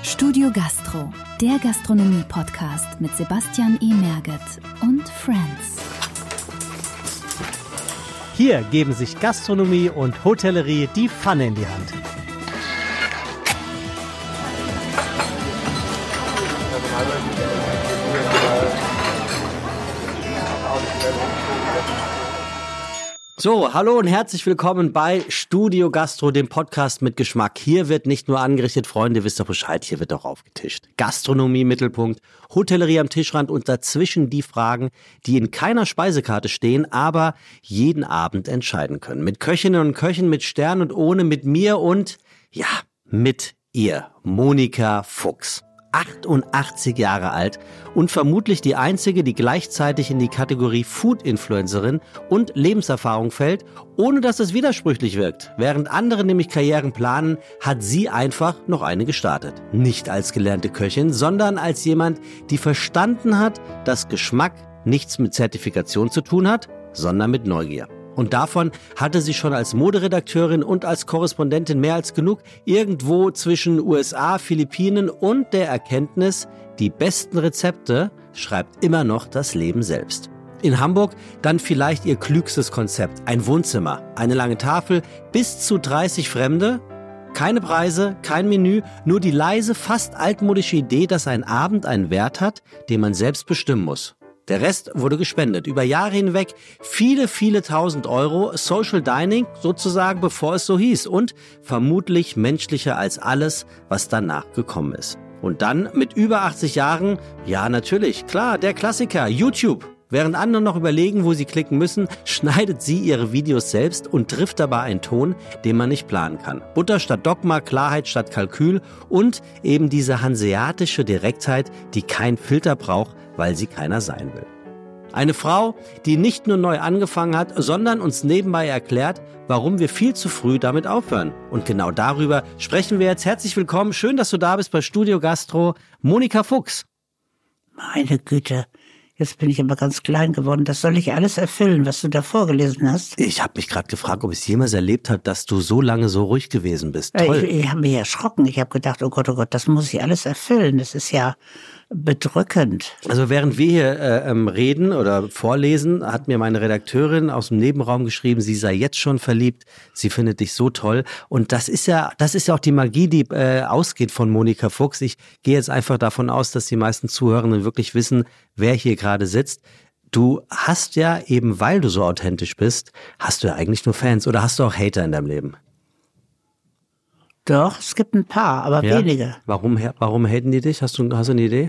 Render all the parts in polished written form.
Studio Gastro, der Gastronomie-Podcast mit Sebastian E. Merget und Friends. Hier geben sich Gastronomie und Hotellerie die Pfanne in die Hand. So, hallo und herzlich willkommen bei Studio Gastro, dem Podcast mit Geschmack. Hier wird nicht nur angerichtet, Freunde, wisst doch Bescheid, hier wird auch aufgetischt. Gastronomie Mittelpunkt, Hotellerie am Tischrand und dazwischen die Fragen, die in keiner Speisekarte stehen, aber jeden Abend entscheiden können. Mit Köchinnen und Köchen, mit Stern und ohne, mit mir und, ja, mit ihr, Monika Fuchs. 88 Jahre alt und vermutlich die einzige, die gleichzeitig in die Kategorie Food-Influencerin und Lebenserfahrung fällt, ohne dass es widersprüchlich wirkt. Während andere nämlich Karrieren planen, hat sie einfach noch eine gestartet. Nicht als gelernte Köchin, sondern als jemand, die verstanden hat, dass Geschmack nichts mit Zertifikation zu tun hat, sondern mit Neugier. Und davon hatte sie schon als Moderedakteurin und als Korrespondentin mehr als genug, irgendwo zwischen USA, Philippinen und der Erkenntnis, die besten Rezepte schreibt immer noch das Leben selbst. In Hamburg dann vielleicht ihr klügstes Konzept, ein Wohnzimmer, eine lange Tafel, bis zu 30 Fremde, keine Preise, kein Menü, nur die leise, fast altmodische Idee, dass ein Abend einen Wert hat, den man selbst bestimmen muss. Der Rest wurde gespendet. Über Jahre hinweg viele, viele tausend Euro. Social Dining sozusagen, bevor es so hieß. Und vermutlich menschlicher als alles, was danach gekommen ist. Und dann mit über 80 Jahren, ja natürlich, klar, der Klassiker, YouTube. Während andere noch überlegen, wo sie klicken müssen, schneidet sie ihre Videos selbst und trifft dabei einen Ton, den man nicht planen kann. Butter statt Dogma, Klarheit statt Kalkül und eben diese hanseatische Direktheit, die kein Filter braucht, weil sie keiner sein will. Eine Frau, die nicht nur neu angefangen hat, sondern uns nebenbei erklärt, warum wir viel zu früh damit aufhören. Und genau darüber sprechen wir jetzt. Herzlich willkommen, schön, dass du da bist bei Studio Gastro, Monika Fuchs. Meine Güte, jetzt bin ich aber ganz klein geworden. Das soll ich alles erfüllen, was du da vorgelesen hast? Ich habe mich gerade gefragt, ob ich es jemals erlebt habe, dass du so lange so ruhig gewesen bist. Toll. Ich habe mich erschrocken. Ich habe gedacht, oh Gott, das muss ich alles erfüllen. Das ist ja bedrückend. Also während wir hier reden oder vorlesen, hat mir meine Redakteurin aus dem Nebenraum geschrieben, sie sei jetzt schon verliebt, sie findet dich so toll. Und das ist ja auch die Magie, die ausgeht von Monika Fuchs. Ich gehe jetzt einfach davon aus, dass die meisten Zuhörenden wirklich wissen, wer hier gerade sitzt. Du hast ja eben, weil du so authentisch bist, hast du ja eigentlich nur Fans oder hast du auch Hater in deinem Leben? Doch, es gibt ein paar, aber ja? wenige. Warum haten die dich? Hast du eine Idee?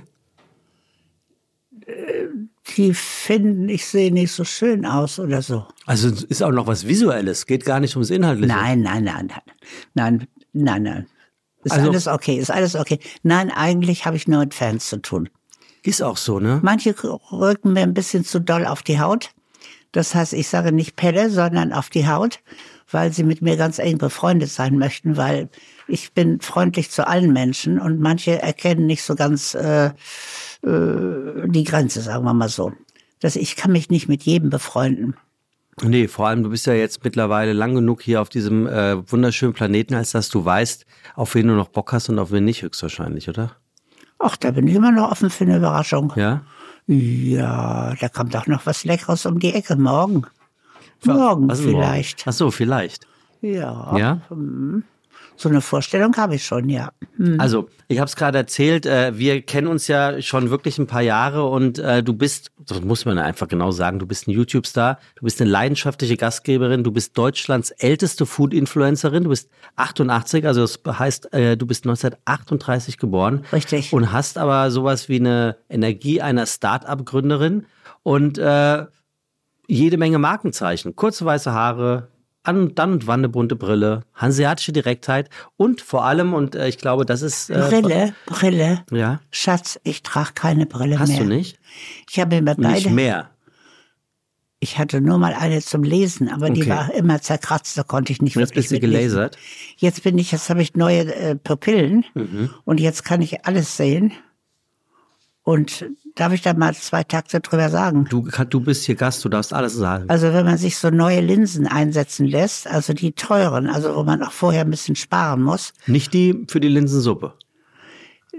Die finden, ich sehe nicht so schön aus oder so. Also ist auch noch was Visuelles, geht gar nicht ums Inhaltliche. Nein. Ist alles okay. Nein, eigentlich habe ich nur mit Fans zu tun. Ist auch so, ne? Manche rücken mir ein bisschen zu doll auf die Haut. Das heißt, ich sage nicht Pelle, sondern auf die Haut, weil sie mit mir ganz eng befreundet sein möchten, weil ich bin freundlich zu allen Menschen und manche erkennen nicht so ganz die Grenze, sagen wir mal so. Ich kann mich nicht mit jedem befreunden. Nee, vor allem du bist ja jetzt mittlerweile lang genug hier auf diesem wunderschönen Planeten, als dass du weißt, auf wen du noch Bock hast und auf wen nicht, höchstwahrscheinlich, oder? Ach, da bin ich immer noch offen für eine Überraschung. Ja? Ja, da kommt auch noch was Leckeres um die Ecke. Morgen vielleicht. Ach so, vielleicht. Ja. Ja? So eine Vorstellung habe ich schon, ja. Also, ich habe es gerade erzählt, wir kennen uns ja schon wirklich ein paar Jahre und du bist, das muss man einfach genau sagen, du bist ein YouTube-Star, du bist eine leidenschaftliche Gastgeberin, du bist Deutschlands älteste Food-Influencerin, du bist 88, also das heißt, du bist 1938 geboren. Richtig. Und hast aber sowas wie eine Energie einer Start-up-Gründerin und jede Menge Markenzeichen, kurze weiße Haare, dann und wann eine bunte Brille, hanseatische Direktheit und vor allem, und ich glaube, das ist... Brille. Ja. Schatz, ich trage keine Brille Hast mehr. du nicht? Ich habe immer beide. Nicht mehr? Ich hatte nur mal eine zum Lesen, aber die war immer zerkratzt, da konnte ich nicht und jetzt wirklich bist du gelasert? Jetzt habe ich neue Pupillen und jetzt kann ich alles sehen. Und darf ich da mal 2 Takte drüber sagen? Du bist hier Gast, du darfst alles sagen. Also wenn man sich so neue Linsen einsetzen lässt, also die teuren, also wo man auch vorher ein bisschen sparen muss. Nicht die für die Linsensuppe?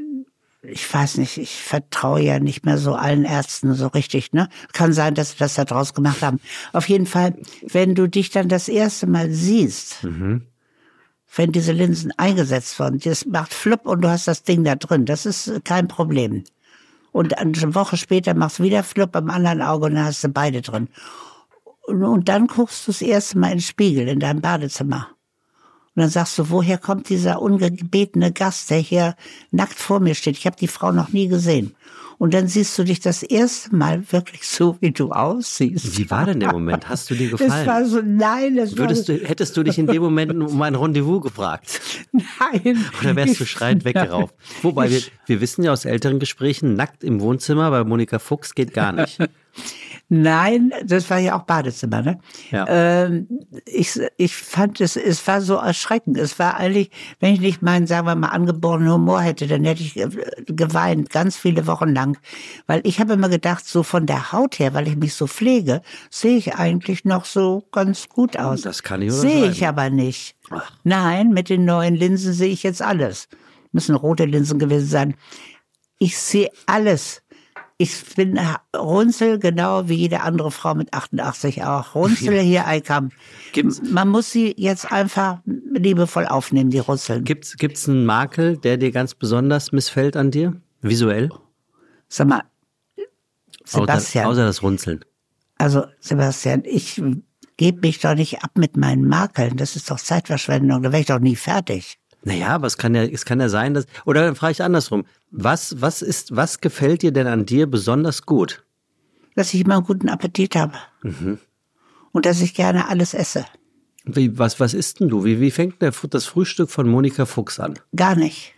ich weiß nicht, ich vertraue ja nicht mehr so allen Ärzten so richtig, ne? Kann sein, dass sie das da draus gemacht haben. Auf jeden Fall, wenn du dich dann das erste Mal siehst, wenn diese Linsen eingesetzt wurden, das macht flupp und du hast das Ding da drin, das ist kein Problem. Und eine Woche später machst du wieder flupp am anderen Auge und dann hast du beide drin. Und dann guckst du das erste Mal in den Spiegel in deinem Badezimmer. Und dann sagst du, woher kommt dieser ungebetene Gast, der hier nackt vor mir steht? Ich habe die Frau noch nie gesehen. Und dann siehst du dich das erste Mal wirklich so, wie du aussiehst. Wie war denn der Moment? Hast du dir gefallen? Es war so, nein. Hättest du dich in dem Moment um ein Rendezvous gefragt? Nein. Oder wärst du schreiend weggerauft? Wobei, wir wissen ja aus älteren Gesprächen, nackt im Wohnzimmer bei Monika Fuchs geht gar nicht. Nein, das war ja auch Badezimmer, ne? Ja. Ich fand es war so erschreckend. Es war eigentlich, wenn ich nicht meinen, sagen wir mal, angeborenen Humor hätte, dann hätte ich geweint, ganz viele Wochen lang. Weil ich habe immer gedacht, so von der Haut her, weil ich mich so pflege, sehe ich eigentlich noch so ganz gut aus. Das kann ich Sehe ich aber nicht. Ach. Nein, mit den neuen Linsen sehe ich jetzt alles. Müssen rote Linsen gewesen sein. Ich sehe alles. Ich bin Runzel, genau wie jede andere Frau mit 88 auch. Runzel hier, Eikam. Man muss sie jetzt einfach liebevoll aufnehmen, die Runzeln. Gibt's einen Makel, der dir ganz besonders missfällt an dir? Visuell? Sag mal, Sebastian. Außer das Runzeln. Also, Sebastian, ich gebe mich doch nicht ab mit meinen Makeln. Das ist doch Zeitverschwendung. Da wäre ich doch nie fertig. Naja, aber es kann ja sein, dass, oder dann frage ich andersrum. Was gefällt dir denn an dir besonders gut? Dass ich immer einen guten Appetit habe. Und dass ich gerne alles esse. Was isst denn du? Wie fängt das Frühstück von Monika Fuchs an? Gar nicht.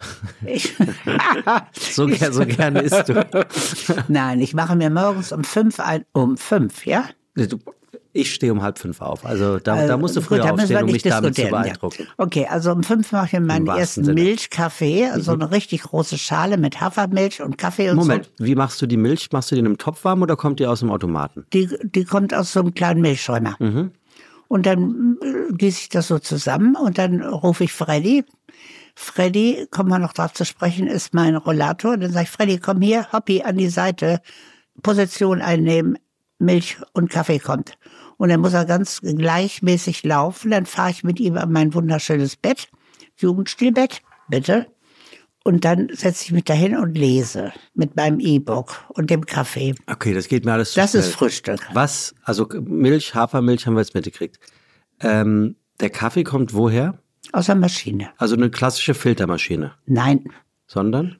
So gerne isst du. Nein, ich mache mir morgens um 5 um 5, ja? Ich stehe um 4:30 auf. Also da musst du früher aufstehen, um mich damit zu beeindrucken. Ja. Okay, also um 5 mache ich mir meinen ersten Milchkaffee, also eine richtig große Schale mit Hafermilch und Kaffee und Moment, wie machst du die Milch? Machst du die in einem Topf warm oder kommt die aus dem Automaten? Die kommt aus so einem kleinen Milchschäumer. Und dann gieße ich das so zusammen und dann rufe ich Freddy. Freddy, kommen wir noch drauf zu sprechen, ist mein Rollator. Dann sage ich, Freddy, komm hier, hoppi, an die Seite, Position einnehmen, Milch und Kaffee kommt. Und dann muss er ganz gleichmäßig laufen. Dann fahre ich mit ihm an mein wunderschönes Bett, Jugendstilbett, bitte. Und dann setze ich mich dahin und lese mit meinem E-Book und dem Kaffee. Okay, das geht mir alles zu Das schnell. ist Frühstück. Was? Also Milch, Hafermilch haben wir jetzt mitgekriegt. Der Kaffee kommt woher? Aus der Maschine. Also eine klassische Filtermaschine. Nein. Sondern?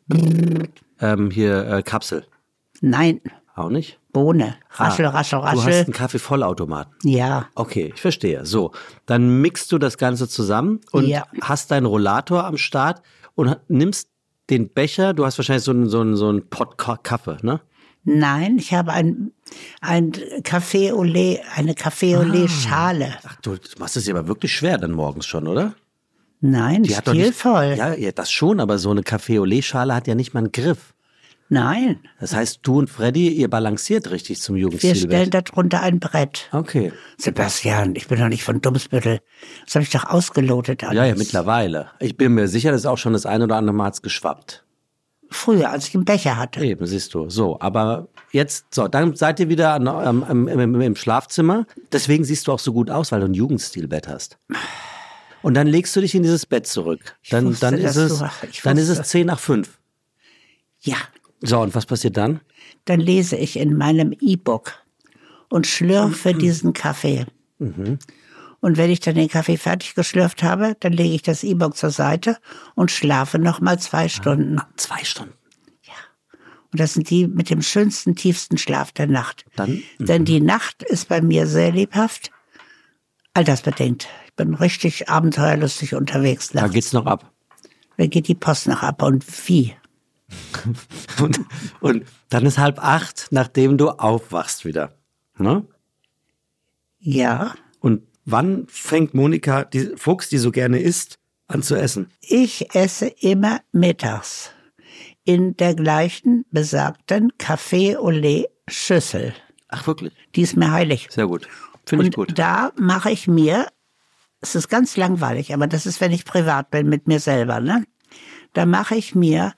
Kapsel. Nein. Auch nicht? Bohne. Raschel, raschel, raschel. Du hast einen Kaffeevollautomaten. Ja. Okay, ich verstehe. So, dann mixt du das Ganze zusammen und hast deinen Rollator am Start und nimmst den Becher. Du hast wahrscheinlich so einen Pott Kaffee, ne? Nein, ich habe ein Café au lait, eine Café au lait Schale. Ach, du machst es dir aber wirklich schwer dann morgens schon, oder? Nein, Die hat doch nicht, stilvoll. ja, das schon, aber so eine Café au lait Schale hat ja nicht mal einen Griff. Nein. Das heißt, du und Freddy, ihr balanciert richtig zum Jugendstilbett. Wir stellen darunter ein Brett. Okay. Sebastian, ich bin doch nicht von Dumsbüttel. Das habe ich doch ausgelotet alles. Ja, mittlerweile. Ich bin mir sicher, dass auch schon das ein oder andere Mal hat's geschwappt. Früher, als ich einen Becher hatte. Eben, siehst du. So, aber jetzt, dann seid ihr wieder im Schlafzimmer. Deswegen siehst du auch so gut aus, weil du ein Jugendstilbett hast. Und dann legst du dich in dieses Bett zurück. Dann ist es 4:50. Ja. So, und was passiert dann? Dann lese ich in meinem E-Book und schlürfe diesen Kaffee. Und wenn ich dann den Kaffee fertig geschlürft habe, dann lege ich das E-Book zur Seite und schlafe noch mal 2 Stunden. 2 Stunden? Ja. Und das sind die mit dem schönsten, tiefsten Schlaf der Nacht. Dann? Denn die Nacht ist bei mir sehr lebhaft, altersbedingt. Ich bin richtig abenteuerlustig unterwegs. Da geht's noch ab. Da geht die Post noch ab. Und wie? und dann ist 7:30, nachdem du aufwachst wieder. Ne? Ja. Und wann fängt Monika Fuchs, die so gerne isst, an zu essen? Ich esse immer mittags in der gleichen besagten Café au lait Schüssel. Ach, wirklich? Die ist mir heilig. Sehr gut. Finde ich gut. Und da mache ich mir, es ist ganz langweilig, aber das ist, wenn ich privat bin mit mir selber, ne? Da mache ich mir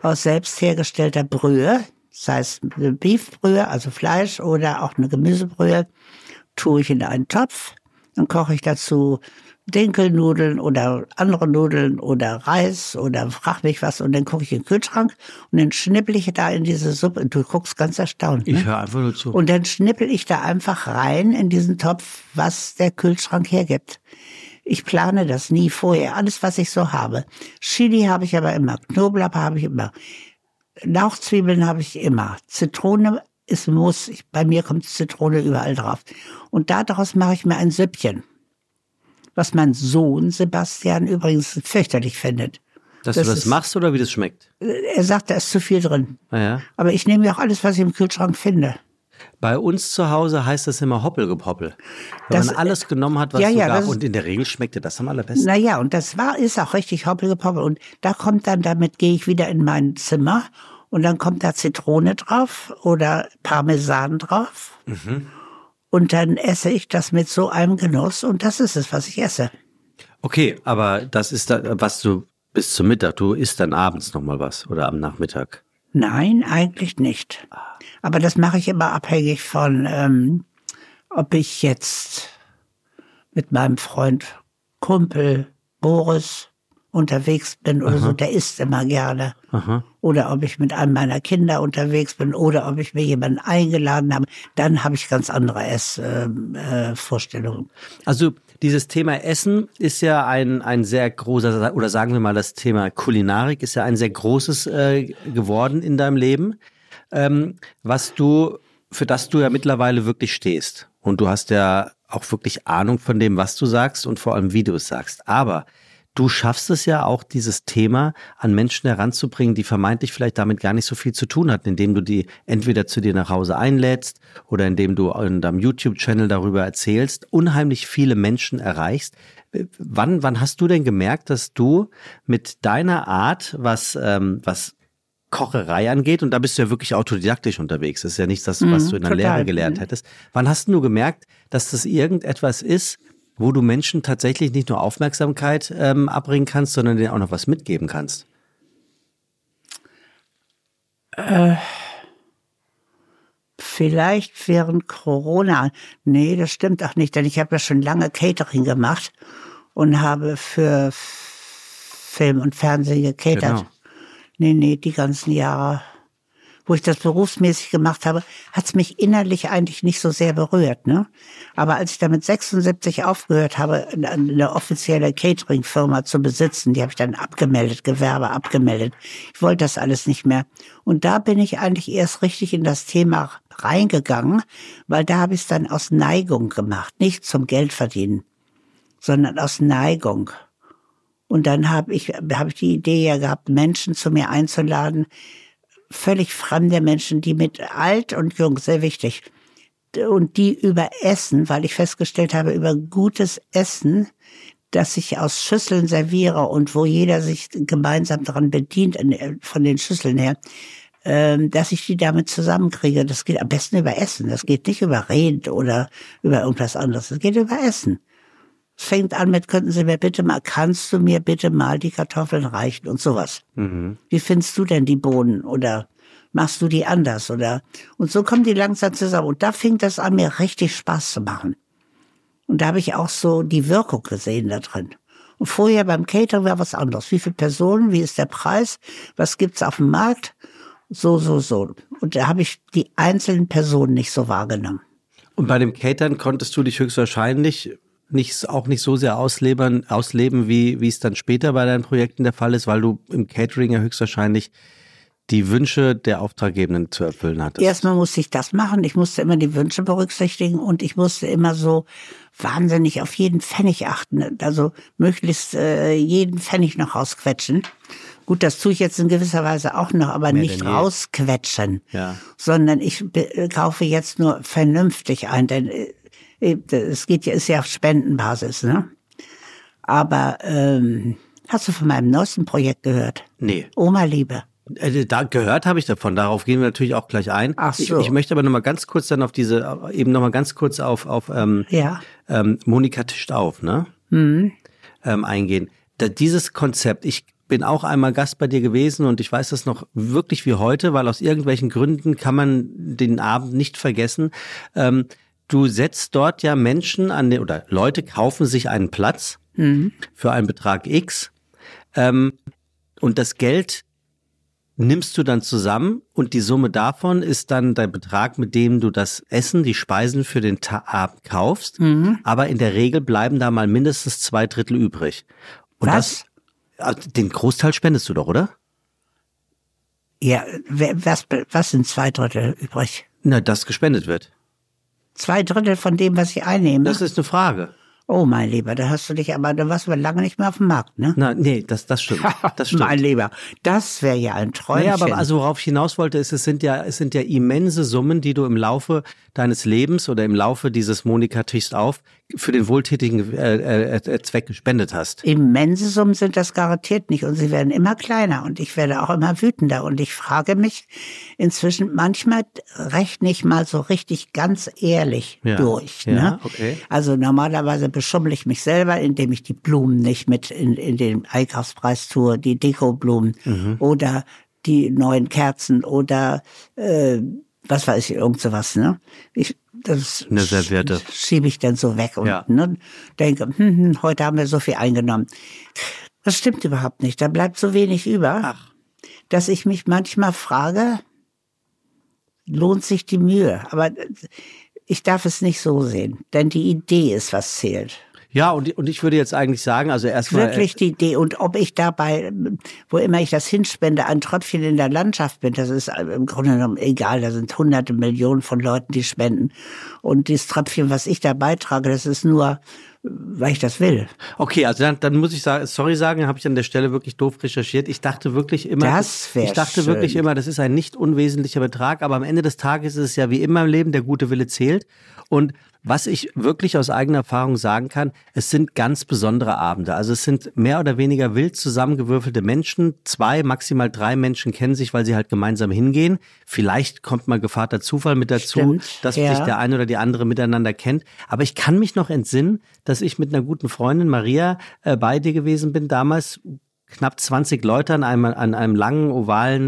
aus selbst hergestellter Brühe, das heißt Beefbrühe, also Fleisch oder auch eine Gemüsebrühe, tue ich in einen Topf. Dann koche ich dazu Dinkelnudeln oder andere Nudeln oder Reis oder frag mich was und dann gucke ich in den Kühlschrank und dann schnippel ich da in diese Suppe. Du guckst ganz erstaunt. Ne? Ich höre einfach nur zu. Und dann schnippel ich da einfach rein in diesen Topf, was der Kühlschrank hergibt. Ich plane das nie vorher. Alles, was ich so habe. Chili habe ich aber immer. Knoblauch habe ich immer. Lauchzwiebeln habe ich immer. Zitrone ist Muss. Bei mir kommt Zitrone überall drauf. Und daraus mache ich mir ein Süppchen. Was mein Sohn Sebastian übrigens fürchterlich findet. Dass du das machst oder wie das schmeckt? Er sagt, da ist zu viel drin. Ah, ja. Aber ich nehme ja auch alles, was ich im Kühlschrank finde. Bei uns zu Hause heißt das immer Hoppelgepoppel. Wenn Das, man alles genommen hat, was ja, so ja, gab. das- Und in der Regel schmeckte das am allerbesten. Naja, und das ist auch richtig hoppelgepoppel. Und da kommt dann, damit gehe ich wieder in mein Zimmer und dann kommt da Zitrone drauf oder Parmesan drauf. Und dann esse ich das mit so einem Genuss und das ist es, was ich esse. Okay, aber das ist da, was du bis zum Mittag, du isst dann abends nochmal was oder am Nachmittag. Nein, eigentlich nicht. Aber das mache ich immer abhängig von, ob ich jetzt mit meinem Freund, Kumpel, Boris unterwegs bin oder so, der isst immer gerne. Oder ob ich mit einem meiner Kinder unterwegs bin oder ob ich mir jemanden eingeladen habe, dann habe ich ganz andere Vorstellungen. Also dieses Thema Essen ist ja ein sehr großer, oder sagen wir mal das Thema Kulinarik ist ja ein sehr großes geworden in deinem Leben, für das du ja mittlerweile wirklich stehst. Und du hast ja auch wirklich Ahnung von dem, was du sagst und vor allem, wie du es sagst. Aber du schaffst es ja auch, dieses Thema an Menschen heranzubringen, die vermeintlich vielleicht damit gar nicht so viel zu tun hatten, indem du die entweder zu dir nach Hause einlädst oder indem du in deinem YouTube-Channel darüber erzählst, unheimlich viele Menschen erreichst. Wann hast du denn gemerkt, dass du mit deiner Art, was Kocherei angeht, und da bist du ja wirklich autodidaktisch unterwegs, das ist ja nichts, was du in der total. Lehre gelernt hättest. Wann hast du gemerkt, dass das irgendetwas ist, wo du Menschen tatsächlich nicht nur Aufmerksamkeit abbringen kannst, sondern denen auch noch was mitgeben kannst? Vielleicht während Corona. Nee, das stimmt auch nicht, denn ich habe ja schon lange Catering gemacht und habe für Film und Fernsehen gecatert. Genau. Nee, die ganzen Jahre, wo ich das berufsmäßig gemacht habe, hat's mich innerlich eigentlich nicht so sehr berührt, ne? Aber als ich dann mit 76 aufgehört habe, eine offizielle Catering-Firma zu besitzen, die habe ich dann abgemeldet, Gewerbe abgemeldet. Ich wollte das alles nicht mehr. Und da bin ich eigentlich erst richtig in das Thema reingegangen, weil da habe ich es dann aus Neigung gemacht, nicht zum Geldverdienen, sondern aus Neigung. Und dann habe ich die Idee ja gehabt, Menschen zu mir einzuladen, völlig fremde Menschen, die mit alt und jung, sehr wichtig, und die über Essen, weil ich festgestellt habe, über gutes Essen, das ich aus Schüsseln serviere und wo jeder sich gemeinsam daran bedient, von den Schüsseln her, dass ich die damit zusammenkriege. Das geht am besten über Essen. Das geht nicht über Reden oder über irgendwas anderes. Das geht über Essen. Es fängt an mit, kannst du mir bitte mal die Kartoffeln reichen und sowas. Wie findest du denn die Bohnen oder machst du die anders oder? Und so kommen die langsam zusammen. Und da fing das an, mir richtig Spaß zu machen. Und da habe ich auch so die Wirkung gesehen da drin. Und vorher beim Catering war was anderes. Wie viele Personen, wie ist der Preis, was gibt's auf dem Markt? So. Und da habe ich die einzelnen Personen nicht so wahrgenommen. Und bei dem Catern konntest du dich höchstwahrscheinlich auch nicht so sehr ausleben, wie es dann später bei deinen Projekten der Fall ist, weil du im Catering ja höchstwahrscheinlich die Wünsche der Auftraggebenden zu erfüllen hattest. Erstmal musste ich das machen. Ich musste immer die Wünsche berücksichtigen und ich musste immer so wahnsinnig auf jeden Pfennig achten. Also möglichst jeden Pfennig noch rausquetschen. Gut, das tue ich jetzt in gewisser Weise auch noch, aber Mehr nicht denn je. rausquetschen, Sondern ich kaufe jetzt nur vernünftig ein, denn ist ja auf Spendenbasis, ne? Aber hast du von meinem neuesten Projekt gehört? Nee. Oma Liebe. Da gehört habe ich davon. Darauf gehen wir natürlich auch gleich ein. Ach so. Ich möchte aber noch mal ganz kurz dann auf Monika tischt auf, ne? Eingehen. Dieses Konzept, bin auch einmal Gast bei dir gewesen und ich weiß das noch wirklich wie heute, weil aus irgendwelchen Gründen kann man den Abend nicht vergessen. Du setzt dort ja Menschen oder Leute kaufen sich einen Platz für einen Betrag X und das Geld nimmst du dann zusammen und die Summe davon ist dann der Betrag, mit dem du das Essen, die Speisen für den Abend kaufst. Aber in der Regel bleiben da mal mindestens 2/3 übrig. Und Was? Den Großteil spendest du doch, oder? Ja, was sind 2/3 übrig? Na, das gespendet wird. 2/3 von dem, was ich einnehme? Das ist eine Frage. Oh, mein Lieber, da warst du lange nicht mehr auf dem Markt, ne? Na, nee, das stimmt. Das stimmt. Mein Lieber, das wäre ja ein Träumchen. Naja, aber also worauf ich hinaus wollte, ist, es sind ja immense Summen, die du im Laufe deines Lebens oder im Laufe dieses Monika tichst auf für den wohltätigen Zweck gespendet hast. Immense Summen sind das garantiert nicht und sie werden immer kleiner und ich werde auch immer wütender und ich frage mich inzwischen, manchmal rechne ich mal so richtig ganz ehrlich durch. Ne? Ja, okay. Also normalerweise beschummel ich mich selber, indem ich die Blumen nicht mit in den Einkaufspreis tue, die Dekoblumen oder die neuen Kerzen oder was weiß ich, irgend sowas, ne? Das eine Serviette. Schiebe ich dann so weg und denke, heute haben wir so viel eingenommen. Das stimmt überhaupt nicht. Da bleibt so wenig über, dass ich mich manchmal frage, lohnt sich die Mühe? Aber ich darf es nicht so sehen, denn die Idee ist, was zählt. Ja, und ich würde jetzt eigentlich sagen, also erstmal... Wirklich die Idee. Und ob ich dabei, wo immer ich das hinspende, ein Tröpfchen in der Landschaft bin, das ist im Grunde genommen egal. Da sind hunderte Millionen von Leuten, die spenden. Und dieses Tröpfchen, was ich da beitrage, das ist nur, weil ich das will. Okay, also dann muss ich sagen, habe ich an der Stelle wirklich doof recherchiert. Ich dachte wirklich immer, das ist ein nicht unwesentlicher Betrag, aber am Ende des Tages ist es ja wie immer im Leben, der gute Wille zählt. Und was ich wirklich aus eigener Erfahrung sagen kann, es sind ganz besondere Abende. Also es sind mehr oder weniger wild zusammengewürfelte Menschen. 2, maximal 3 Menschen kennen sich, weil sie halt gemeinsam hingehen. Vielleicht kommt mal Gevatter Zufall mit dazu, dass sich der eine oder die andere miteinander kennt. Aber ich kann mich noch entsinnen, dass ich mit einer guten Freundin, Maria, bei dir gewesen bin, damals knapp 20 Leute an einer langen ovalen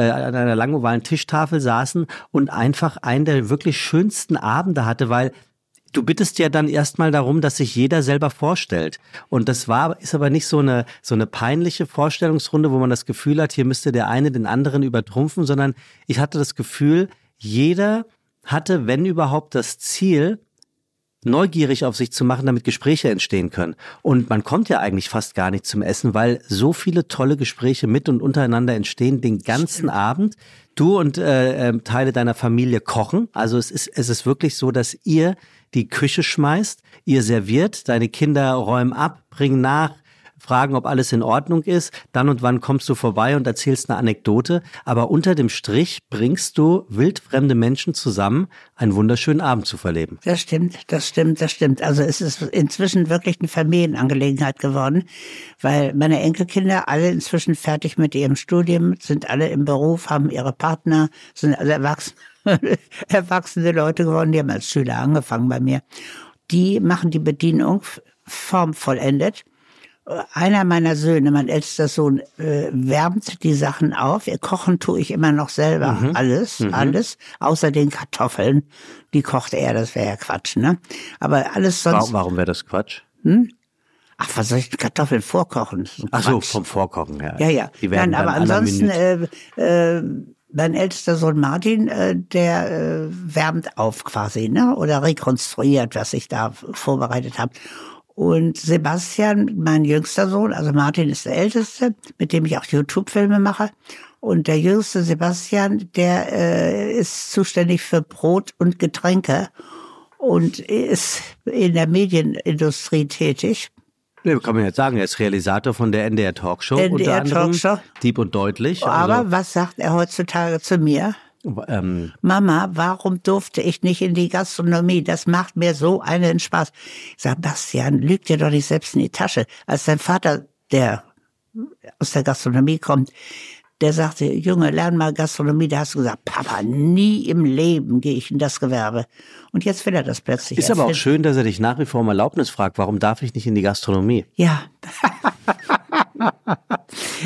Tischtafel saßen und einfach einen der wirklich schönsten Abende hatte, weil du bittest ja dann erstmal darum, dass sich jeder selber vorstellt. Und das ist aber nicht so eine peinliche Vorstellungsrunde, wo man das Gefühl hat, hier müsste der eine den anderen übertrumpfen, sondern ich hatte das Gefühl, jeder hatte, wenn überhaupt, das Ziel, neugierig auf sich zu machen, damit Gespräche entstehen können. Und man kommt ja eigentlich fast gar nicht zum Essen, weil so viele tolle Gespräche mit und untereinander entstehen den ganzen Abend. Du und Teile deiner Familie kochen. Also es ist wirklich so, dass ihr die Küche schmeißt, ihr serviert, deine Kinder räumen ab, bringen nach, fragen, ob alles in Ordnung ist. Dann und wann kommst du vorbei und erzählst eine Anekdote. Aber unter dem Strich bringst du wildfremde Menschen zusammen, einen wunderschönen Abend zu verleben. Das stimmt. Also es ist inzwischen wirklich eine Familienangelegenheit geworden, weil meine Enkelkinder alle inzwischen fertig mit ihrem Studium, sind alle im Beruf, haben ihre Partner, sind also erwachsene Leute geworden, die haben als Schüler angefangen bei mir. Die machen die Bedienung formvollendet. Einer meiner Söhne, mein ältester Sohn, wärmt die Sachen auf. Kochen tue ich immer noch selber. Alles, außer den Kartoffeln. Die kocht er, das wäre ja Quatsch, ne? Aber alles sonst... Warum wäre das Quatsch? Ach, was soll ich mit Kartoffeln vorkochen? Ach so, vom Vorkochen her. Ja. Die werden Nein, aber ansonsten... mein ältester Sohn Martin, der wärmt auf quasi, ne? Oder rekonstruiert, was ich da vorbereitet habe. Und Sebastian, mein jüngster Sohn, also Martin ist der Älteste, mit dem ich auch YouTube-Filme mache. Und der jüngste Sebastian, der ist zuständig für Brot und Getränke und ist in der Medienindustrie tätig. Nee, kann man jetzt sagen, er ist Realisator von der NDR Talkshow. Unter anderem Dieb und Deutlich. Aber was sagt er heutzutage zu mir? Mama, warum durfte ich nicht in die Gastronomie? Das macht mir so einen Spaß. Ich sag, Bastian, lüg dir doch nicht selbst in die Tasche. Als dein Vater, der aus der Gastronomie kommt, der sagte, Junge, lern mal Gastronomie. Da hast du gesagt, Papa, nie im Leben gehe ich in das Gewerbe. Und jetzt will er das plötzlich. Ist aber auch schön, dass er dich nach wie vor um Erlaubnis fragt. Warum darf ich nicht in die Gastronomie? Ja.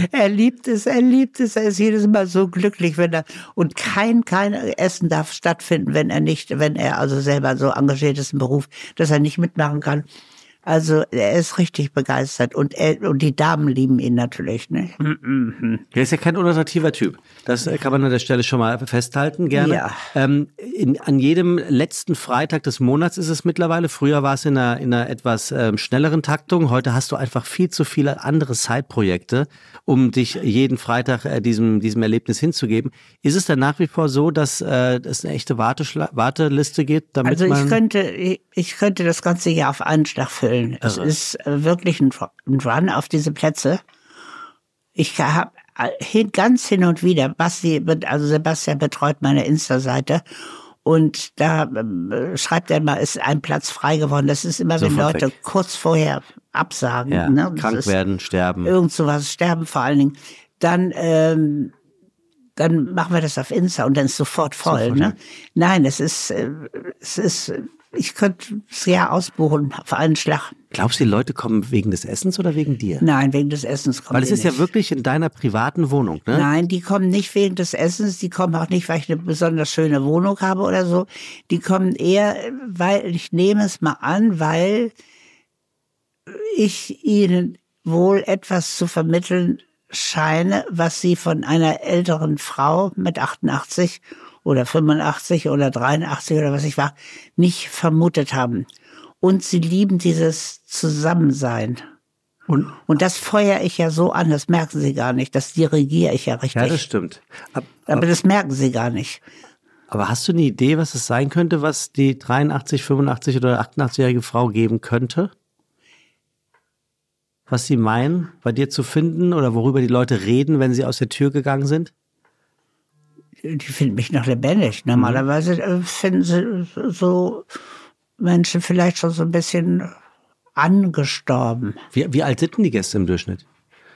Er liebt es, er liebt es. Er ist jedes Mal so glücklich, wenn er, und kein Essen darf stattfinden, wenn er also selber so engagiert ist im Beruf, dass er nicht mitmachen kann. Also er ist richtig begeistert und die Damen lieben ihn natürlich. Ne? Er ist ja kein unattraktiver Typ. Das kann man an der Stelle schon mal festhalten, gerne. Ja. An jedem letzten Freitag des Monats ist es mittlerweile. Früher war es in einer etwas schnelleren Taktung. Heute hast du einfach viel zu viele andere Side-Projekte, um dich jeden Freitag diesem Erlebnis hinzugeben. Ist es dann nach wie vor so, dass es eine echte Warteliste gibt? Damit Also ich könnte das ganze Jahr auf einen Schlag füllen. Es ist wirklich ein Run auf diese Plätze. Ich habe ganz hin und wieder, Sebastian betreut meine Insta-Seite und da schreibt er mal, ist ein Platz frei geworden. Das ist immer, wenn Leute kurz vorher absagen. Ja, ne? Krank werden, sterben. Irgend sowas, sterben vor allen Dingen. Dann machen wir das auf Insta und dann ist sofort voll. Ne? Nein, es ist, ich könnte es ja ausbuchen auf einen Schlag. Glaubst du, die Leute kommen wegen des Essens oder wegen dir? Nein, wegen des Essens kommen Weil es ist nicht. ja wirklich in deiner privaten Wohnung, ne? Nein, die kommen nicht wegen des Essens, die kommen auch nicht, weil ich eine besonders schöne Wohnung habe oder so. Die kommen eher, weil, ich nehme es mal an, weil ich ihnen wohl etwas zu vermitteln scheine, was sie von einer älteren Frau mit 88 oder 85 oder 83 oder was ich war, nicht vermutet haben. Und sie lieben dieses Zusammensein. Und das feuere ich ja so an, das merken sie gar nicht. Das dirigiere ich ja richtig. Ja, das stimmt. Aber das merken sie gar nicht. Aber hast du eine Idee, was es sein könnte, was die 83, 85 oder 88-jährige Frau geben könnte? Was sie meinen, bei dir zu finden oder worüber die Leute reden, wenn sie aus der Tür gegangen sind? Die finden mich noch lebendig. Normalerweise finden sie so Menschen vielleicht schon so ein bisschen angestorben. Wie alt sind denn die Gäste im Durchschnitt?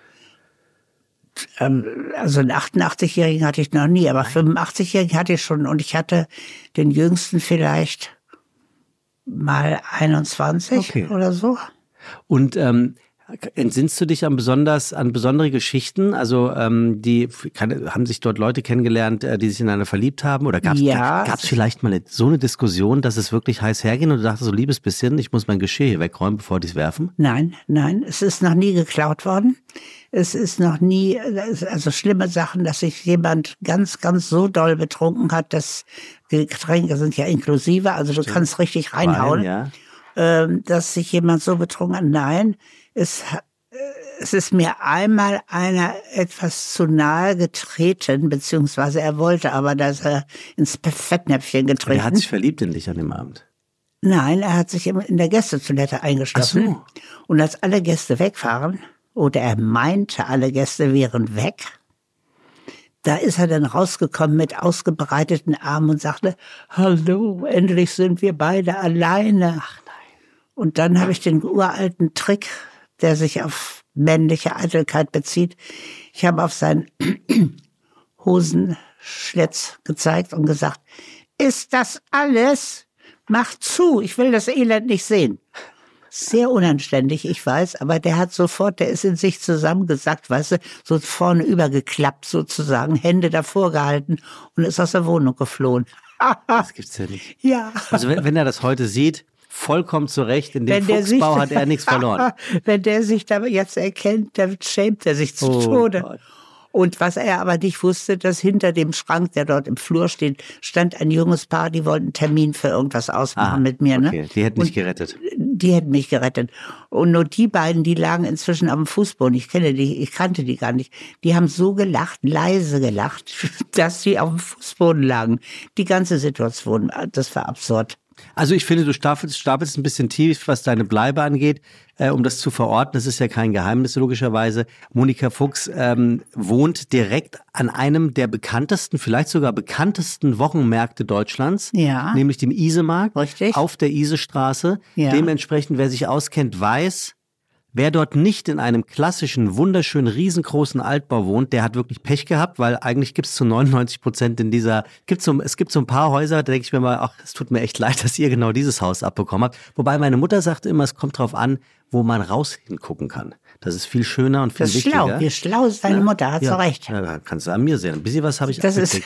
Also einen 88-Jährigen hatte ich noch nie, aber 85-Jährigen hatte ich schon. Und ich hatte den jüngsten vielleicht mal 21 oder so. Und entsinnst du dich an besondere Geschichten? Also haben sich dort Leute kennengelernt, die sich ineinander verliebt haben? Oder gab es vielleicht mal so eine Diskussion, dass es wirklich heiß herging und du dachtest so, liebes bisschen, ich muss mein Geschirr hier wegräumen, bevor die es werfen? Nein, es ist noch nie geklaut worden. Es ist noch nie, also schlimme Sachen, dass sich jemand ganz, ganz so doll betrunken hat, dass die Getränke sind ja inklusive, also du kannst richtig reinhauen. Wein, ja. Dass sich jemand so betrunken hat. Nein, es ist mir einmal einer etwas zu nahe getreten, beziehungsweise er wollte aber, dass er ins Fettnäpfchen getreten. Er hat sich verliebt in dich an dem Abend. Nein, er hat sich in der Gästetoilette eingeschlossen. Ach so. Und als alle Gäste wegfahren, oder er meinte, alle Gäste wären weg, da ist er dann rausgekommen mit ausgebreiteten Armen und sagte, hallo, endlich sind wir beide alleine. Ach nein. Und dann habe ich den uralten Trick, der sich auf männliche Eitelkeit bezieht. Ich habe auf seinen Hosenschlitz gezeigt und gesagt, ist das alles? Mach zu, ich will das Elend nicht sehen. Sehr unanständig, ich weiß, aber der ist in sich zusammengesackt, weißt du, so vorne übergeklappt sozusagen, Hände davor gehalten und ist aus der Wohnung geflohen. Das gibt's ja nicht. Ja. Also wenn er das heute sieht, vollkommen zurecht, in dem Fuchsbau hat er nichts verloren. Wenn der sich da jetzt erkennt, dann schämt er sich zu Tode. Gott. Und was er aber nicht wusste, dass hinter dem Schrank, der dort im Flur steht, stand ein junges Paar, die wollten einen Termin für irgendwas ausmachen mit mir. Okay. Ne? Die hätten mich gerettet. Die hätten mich gerettet. Und nur die beiden, die lagen inzwischen auf dem Fußboden. Ich kannte die gar nicht. Die haben so gelacht, leise gelacht, dass sie auf dem Fußboden lagen. Die ganze Situation, das war absurd. Also ich finde, du stapelst ein bisschen tief, was deine Bleibe angeht, um das zu verorten. Das ist ja kein Geheimnis, logischerweise. Monika Fuchs wohnt direkt an einem der bekanntesten, vielleicht sogar bekanntesten Wochenmärkte Deutschlands, nämlich dem Isemarkt. Richtig. Auf der Isestraße. Ja. Dementsprechend, wer sich auskennt, weiß, wer dort nicht in einem klassischen, wunderschönen, riesengroßen Altbau wohnt, der hat wirklich Pech gehabt, weil eigentlich gibt's zu 99% es gibt so ein paar Häuser, da denke ich mir mal, ach, es tut mir echt leid, dass ihr genau dieses Haus abbekommen habt. Wobei meine Mutter sagte immer, es kommt drauf an, wo man raus hingucken kann. Das ist viel schöner und viel Das ist wichtiger. schlau. Wie schlau ist deine Mutter, hat so recht. Ja, da kannst du an mir sehen. Ein bisschen was habe ich Das ist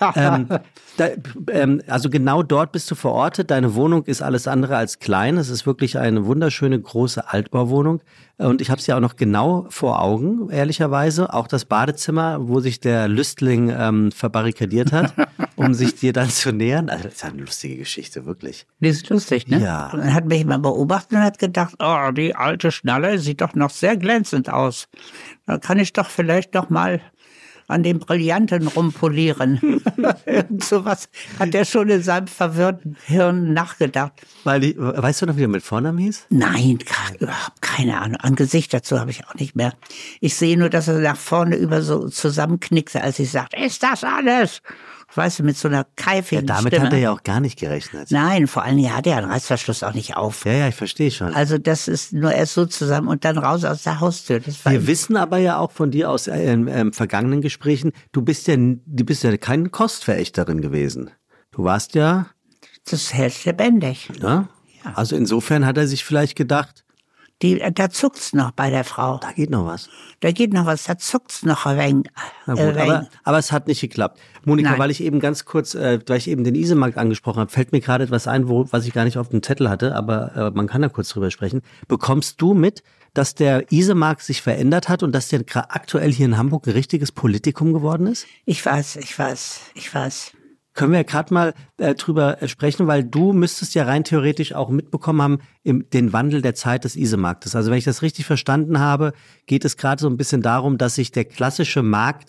also genau dort bist du verortet. Deine Wohnung ist alles andere als klein. Es ist wirklich eine wunderschöne große Altbauwohnung. Und ich habe sie auch noch genau vor Augen, ehrlicherweise. Auch das Badezimmer, wo sich der Lüstling verbarrikadiert hat, um sich dir dann zu nähern. Also das ist eine lustige Geschichte, wirklich. Die ist lustig, ne? Ja. Und dann hat mich mal beobachtet und hat gedacht, oh, die alte Schnalle sieht doch noch sehr glänzend aus. Da kann ich doch vielleicht noch mal an den Brillanten rumpolieren. Irgend sowas hat er schon in seinem verwirrten Hirn nachgedacht. Weißt du noch, wie er mit Vornamen hieß? Nein, überhaupt keine Ahnung. An Gesicht dazu habe ich auch nicht mehr. Ich sehe nur, dass er nach vorne über so zusammenknickte, als ich sagte, ist das alles? Weißt du, mit so einer keifigen Damit Stimme. hat er ja auch gar nicht gerechnet. Nein, vor allen Dingen hat er einen Reißverschluss auch nicht auf. Ja, ich verstehe schon. Also das ist nur erst so zusammen und dann raus aus der Haustür. Das war Wir wissen aber ja auch von dir aus vergangenen Gesprächen, du bist ja keine Kostverächterin gewesen. Du warst ja... das hält lebendig. Ja? Ja. Also insofern hat er sich vielleicht gedacht, Da zuckt's noch bei der Frau. da geht noch was. Da geht noch was, da zuckt's noch ein wenig. Na gut, aber es hat nicht geklappt. Monika, Nein. weil ich eben ganz kurz, weil ich eben den Isemarkt angesprochen habe, fällt mir gerade etwas ein, was ich gar nicht auf dem Zettel hatte, aber man kann da kurz drüber sprechen. Bekommst du mit, dass der Isemarkt sich verändert hat und dass der aktuell hier in Hamburg ein richtiges Politikum geworden ist? Ich weiß. Können wir ja gerade mal drüber sprechen, weil du müsstest ja rein theoretisch auch mitbekommen haben, den Wandel der Zeit des Isemarktes. Also wenn ich das richtig verstanden habe, geht es gerade so ein bisschen darum, dass sich der klassische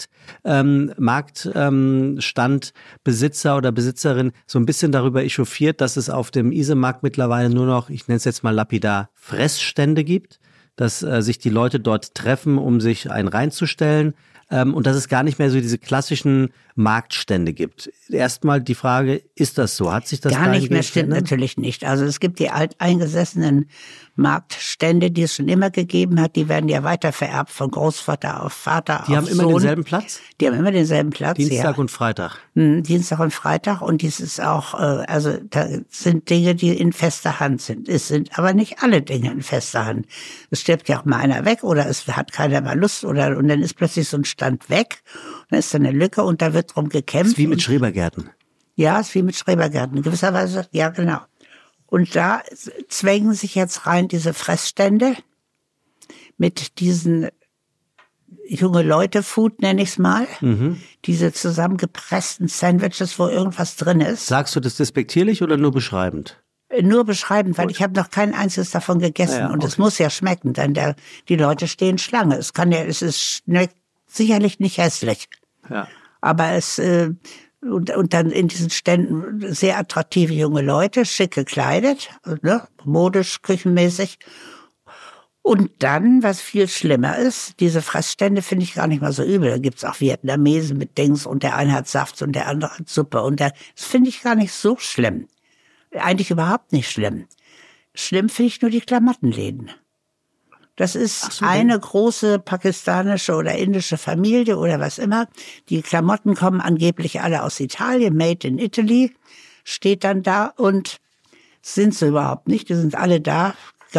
Marktstandbesitzer oder Besitzerin so ein bisschen darüber echauffiert, dass es auf dem Isemarkt mittlerweile nur noch, ich nenne es jetzt mal lapidar, Fressstände gibt, dass sich die Leute dort treffen, um sich einen reinzustellen. Und dass es gar nicht mehr so diese klassischen Marktstände gibt. Erstmal die Frage, ist das so? Hat sich das Gar nicht mehr, dahingehend stimmt verändert? natürlich nicht. Also es gibt die alteingesessenen Marktstände, die es schon immer gegeben hat, die werden ja weiter vererbt von Großvater auf Vater Die auf haben immer Sohn. denselben Platz? Die haben immer denselben Platz, Dienstag ja. und Freitag. Dienstag und Freitag und dies ist auch, also da sind Dinge, die in fester Hand sind. Es sind aber nicht alle Dinge in fester Hand. Es stirbt ja auch mal einer weg oder es hat keiner mehr Lust und dann ist plötzlich so ein Stand weg und dann ist da eine Lücke und da wird drum gekämpft. Das ist wie mit Schrebergärten. Ja, ist wie mit Schrebergärten. In gewisser Weise, ja genau. Und da zwängen sich jetzt rein diese Fressstände mit diesen junge Leute-Food, nenne ich es mal. Diese zusammengepressten Sandwiches, wo irgendwas drin ist. Sagst du das despektierlich oder nur beschreibend? Nur beschreibend, weil ich habe noch kein einziges davon gegessen. Ja, und es muss ja schmecken, denn die Leute stehen Schlange. Es schmeckt sicherlich nicht hässlich. Ja. Aber und dann in diesen Ständen sehr attraktive junge Leute, schick gekleidet, ne, modisch, küchenmäßig. Und dann, was viel schlimmer ist, diese Fressstände finde ich gar nicht mal so übel. Da gibt's auch Vietnamesen mit Dings und der eine hat Saft und der andere hat Suppe. Und das finde ich gar nicht so schlimm. Eigentlich überhaupt nicht schlimm. Schlimm finde ich nur die Klamottenläden. Das ist eine große pakistanische oder indische Familie oder was immer. Die Klamotten kommen angeblich alle aus Italien, made in Italy, steht dann da und sind sie überhaupt nicht. Die sind alle da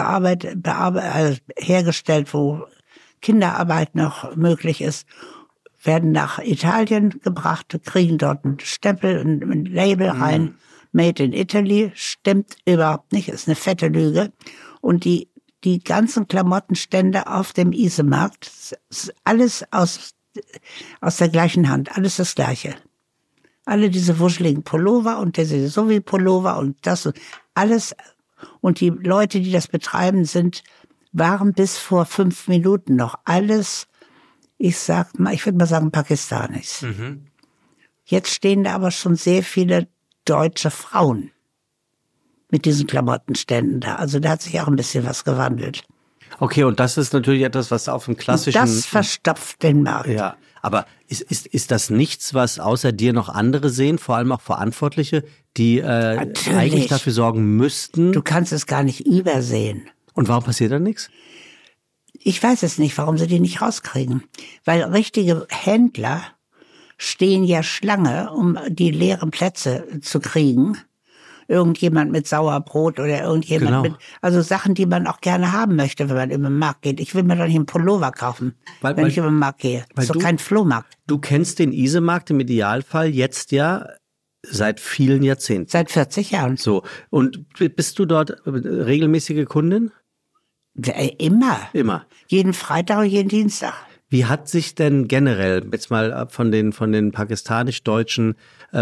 hergestellt, wo Kinderarbeit noch möglich ist, werden nach Italien gebracht, kriegen dort einen Stempel, ein Label rein, made in Italy, stimmt überhaupt nicht, ist eine fette Lüge. Und die ganzen Klamottenstände auf dem Isemarkt, alles aus der gleichen Hand, alles das Gleiche. Alle diese wuscheligen Pullover und diese Sowie-Pullover und das und alles. Und die Leute, die das betreiben, waren bis vor 5 Minuten noch alles, ich würde mal sagen Pakistanis. Jetzt stehen da aber schon sehr viele deutsche Frauen mit diesen Klamottenständen da. Also da hat sich auch ein bisschen was gewandelt. Okay, und das ist natürlich etwas, was auf dem klassischen... Das verstopft den Markt. Ja, aber ist das nichts, was außer dir noch andere sehen, vor allem auch Verantwortliche, die eigentlich dafür sorgen müssten? Du kannst es gar nicht übersehen. Und warum passiert da nichts? Ich weiß es nicht, warum sie die nicht rauskriegen. Weil richtige Händler stehen ja Schlange, um die leeren Plätze zu kriegen. irgendjemand mit Sauerbrot oder irgendjemand mit, also Sachen, die man auch gerne haben möchte, wenn man über den Markt geht. Ich will mir doch nicht einen Pullover kaufen, wenn ich über den Markt gehe. Das ist doch kein Flohmarkt. Du kennst den Isemarkt im Idealfall jetzt ja seit vielen Jahrzehnten. Seit 40 Jahren. So. Und bist du dort regelmäßige Kundin? Immer. Immer. Jeden Freitag und jeden Dienstag. Wie hat sich denn generell, jetzt mal von den pakistanisch-deutschen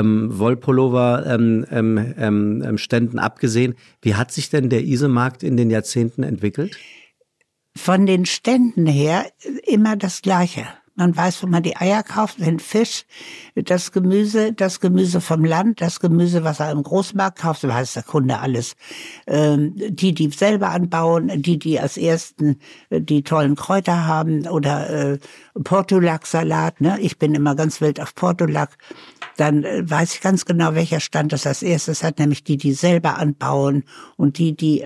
Wollpullover-Ständen abgesehen, wie hat sich denn der Isemarkt in den Jahrzehnten entwickelt? Von den Ständen her immer das Gleiche. Man weiß, wo man die Eier kauft, den Fisch, das Gemüse vom Land, das Gemüse, was er im Großmarkt kauft, so heißt der Kunde alles. Die selber anbauen, die als ersten die tollen Kräuter haben oder Portulak-Salat, ne? Ich bin immer ganz wild auf Portulak. Dann weiß ich ganz genau, welcher Stand das als erstes hat, nämlich die selber anbauen und die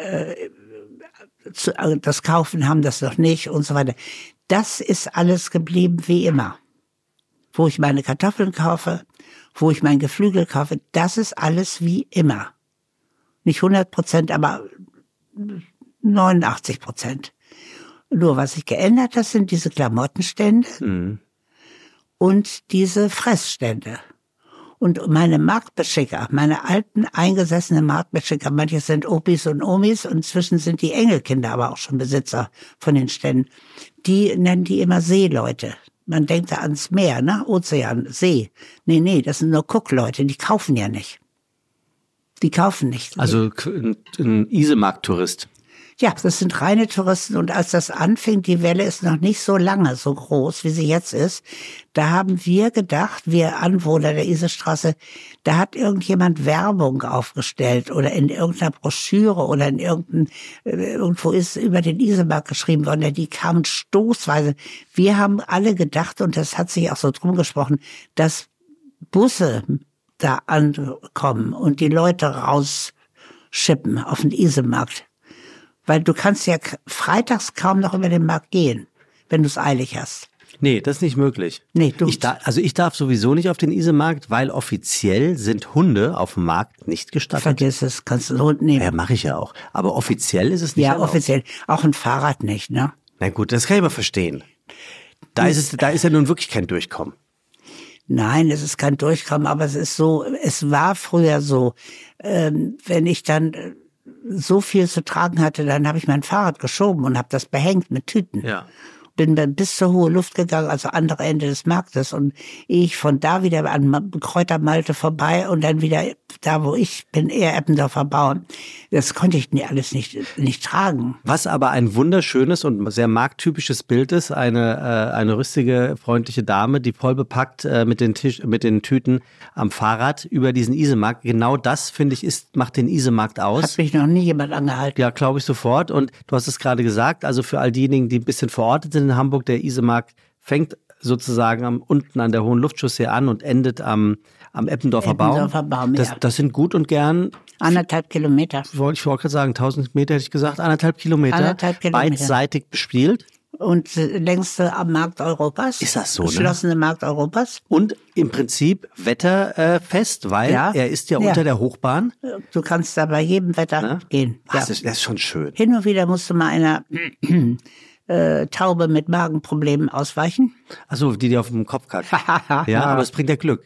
das kaufen, haben das noch nicht und so weiter. Das ist alles geblieben wie immer. Wo ich meine Kartoffeln kaufe, wo ich mein Geflügel kaufe, das ist alles wie immer. Nicht 100%, aber 89%. Nur was sich geändert hat, sind diese Klamottenstände und diese Fressstände. Und meine Marktbeschicker, meine alten, eingesessenen Marktbeschicker, manche sind Opis und Omis und inzwischen sind die Enkelkinder aber auch schon Besitzer von den Ständen. Die nennen die immer Seeleute. Man denkt da ans Meer, ne? Ozean, See. Nee, das sind nur Guckleute, die kaufen ja nicht. Die kaufen nicht. Also ein Isemarkt-Tourist. Ja, das sind reine Touristen und als das anfing, die Welle ist noch nicht so lange so groß, wie sie jetzt ist, da haben wir gedacht, wir Anwohner der Isestraße, da hat irgendjemand Werbung aufgestellt oder in irgendeiner Broschüre oder in irgendwo ist über den Isemarkt geschrieben worden, die kamen stoßweise. Wir haben alle gedacht, und das hat sich auch so drum gesprochen, dass Busse da ankommen und die Leute rausschippen auf den Isemarkt. Weil du kannst ja freitags kaum noch über den Markt gehen, wenn du es eilig hast. Nee, das ist nicht möglich. Nee, ich darf sowieso nicht auf den Isemarkt, weil offiziell sind Hunde auf dem Markt nicht gestattet. Vergiss es, kannst du einen Hund nehmen. Ja, mache ich ja auch. Aber offiziell ist es nicht erlaubt. Ja, offiziell. Auch ein Fahrrad nicht, ne? Na gut, das kann ich mal verstehen. Da ist ja nun wirklich kein Durchkommen. Nein, es ist kein Durchkommen, aber es ist so, es war früher so, wenn ich dann so viel zu tragen hatte, dann habe ich mein Fahrrad geschoben und habe das behängt mit Tüten. Ja. Bin dann bis zur hohe Luft gegangen, also andere Ende des Marktes. Und ich von da wieder an Kräutermalte vorbei und dann wieder da, wo ich bin, eher Eppendorfer Bauern. Das konnte ich alles nicht tragen. Was aber ein wunderschönes und sehr markttypisches Bild ist, eine rüstige, freundliche Dame, die voll bepackt mit den Tüten am Fahrrad über diesen Isemarkt. Genau das, finde ich, macht den Isemarkt aus. Hat mich noch nie jemand angehalten. Ja, glaube ich sofort. Und du hast es gerade gesagt, also für all diejenigen, die ein bisschen verortet sind in Hamburg, der Isemarkt fängt sozusagen unten an der Hohen Luftchaussee an und endet am Eppendorfer Baum. Das sind gut und gern 1,5 Kilometer. Ich wollte gerade sagen, 1000 Meter hätte ich gesagt, 1,5 Kilometer. Beidseitig bespielt. Und längste am Markt Europas. Ist das so, geschlossene Markt Europas. Und im Prinzip wetterfest, weil er ist ja unter der Hochbahn. Du kannst da bei jedem Wetter gehen. Das ist schon schön. Hin und wieder musst du mal einer Taube mit Magenproblemen ausweichen. Achso, die auf dem Kopf kackt. Ja, aber es bringt ja Glück.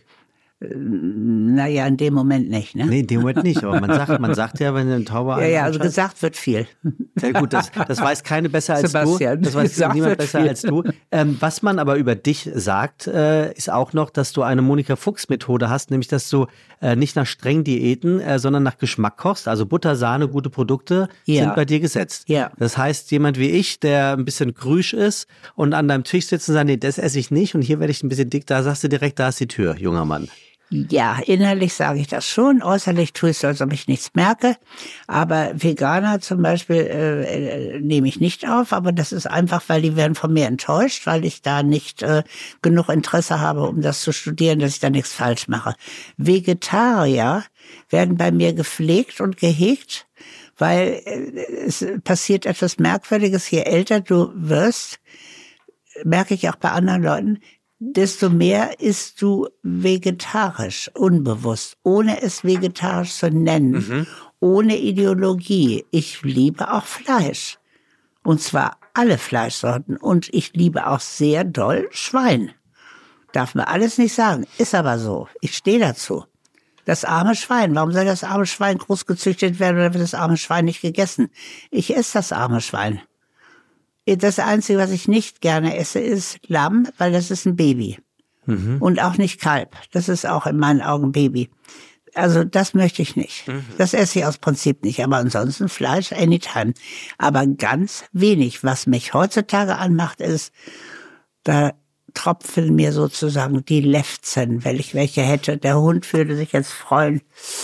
Naja, in dem Moment nicht, ne? Nee, in dem Moment nicht. Aber man sagt ja, wenn eine Taube Ja, also gesagt wird viel. Sehr gut, das weiß keine besser als Sebastian, du. Das weiß niemand besser als du. Was man aber über dich sagt, ist auch noch, dass du eine Monika-Fuchs-Methode hast, nämlich, dass du nicht nach strengen Diäten, sondern nach Geschmack kochst. Also Butter, Sahne, gute Produkte sind bei dir gesetzt. Ja. Das heißt, jemand wie ich, der ein bisschen krüsch ist und an deinem Tisch sitzt und sagt, nee, das esse ich nicht und hier werde ich ein bisschen dick, da sagst du direkt, da ist die Tür, junger Mann. Ja, innerlich sage ich das schon, äußerlich tue ich es, als ob ich nichts merke. Aber Veganer zum Beispiel nehme ich nicht auf, aber das ist einfach, weil die werden von mir enttäuscht, weil ich da nicht genug Interesse habe, um das zu studieren, dass ich da nichts falsch mache. Vegetarier werden bei mir gepflegt und gehegt, weil es passiert etwas Merkwürdiges, je älter du wirst, merke ich auch bei anderen Leuten, desto mehr isst du vegetarisch, unbewusst, ohne es vegetarisch zu nennen, ohne Ideologie. Ich liebe auch Fleisch. Und zwar alle Fleischsorten. Und ich liebe auch sehr doll Schwein. Darf man alles nicht sagen. Ist aber so. Ich stehe dazu. Das arme Schwein. Warum soll das arme Schwein groß gezüchtet werden oder wird das arme Schwein nicht gegessen? Ich esse das arme Schwein. Das Einzige, was ich nicht gerne esse, ist Lamm, weil das ist ein Baby. Und auch nicht Kalb. Das ist auch in meinen Augen Baby. Also das möchte ich nicht. Das esse ich aus Prinzip nicht. Aber ansonsten Fleisch anytime. Aber ganz wenig. Was mich heutzutage anmacht, ist, da tropfen mir sozusagen die Lefzen, wenn ich welche hätte. Der Hund würde sich jetzt freuen.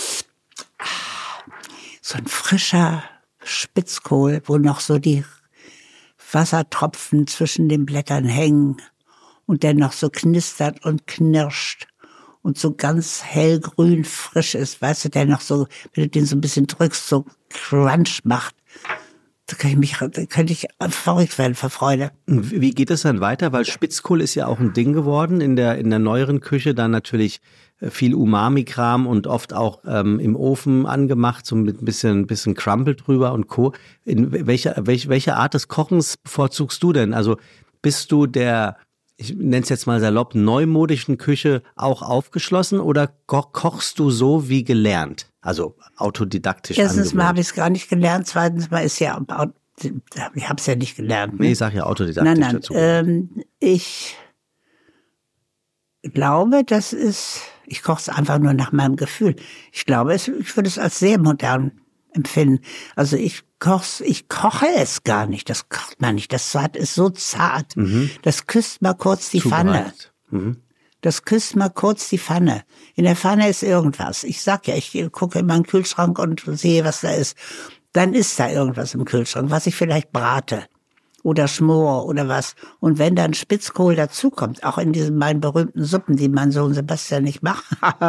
So ein frischer Spitzkohl, wo noch so die Wassertropfen zwischen den Blättern hängen und der noch so knistert und knirscht und so ganz hellgrün frisch ist, weißt du, der noch so, wenn du den so ein bisschen drückst, so Crunch macht. Da könnte ich verrückt werden vor Freude. Wie geht es dann weiter? Weil Spitzkohl ist ja auch ein Ding geworden in der neueren Küche, dann natürlich viel Umami-Kram und oft auch im Ofen angemacht, so mit ein bisschen Crumble drüber und Co. Welche Art des Kochens bevorzugst du denn? Also bist du der, ich nenne es jetzt mal salopp, neumodischen Küche auch aufgeschlossen oder kochst du so wie gelernt? Also autodidaktisch. Erstens mal habe ich es gar nicht gelernt, zweitens mal ist ja, ich habe es ja nicht gelernt. Nee, ich sage ja autodidaktisch nein, dazu. Ich glaube, ich koche es einfach nur nach meinem Gefühl. Ich glaube, ich würde es als sehr modern empfinden. Also ich koche es gar nicht, das kocht man nicht. Das ist so zart. Das küsst mal kurz die Pfanne. Das küsst mal kurz die Pfanne. In der Pfanne ist irgendwas. Ich sag ja, ich gucke in meinen Kühlschrank und sehe, was da ist. Dann ist da irgendwas im Kühlschrank, was ich vielleicht brate. Oder schmore oder was. Und wenn dann Spitzkohl dazukommt, auch in diesen meinen berühmten Suppen, die mein Sohn Sebastian nicht macht,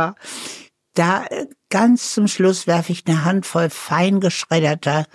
da ganz zum Schluss werfe ich eine Handvoll fein geschredderter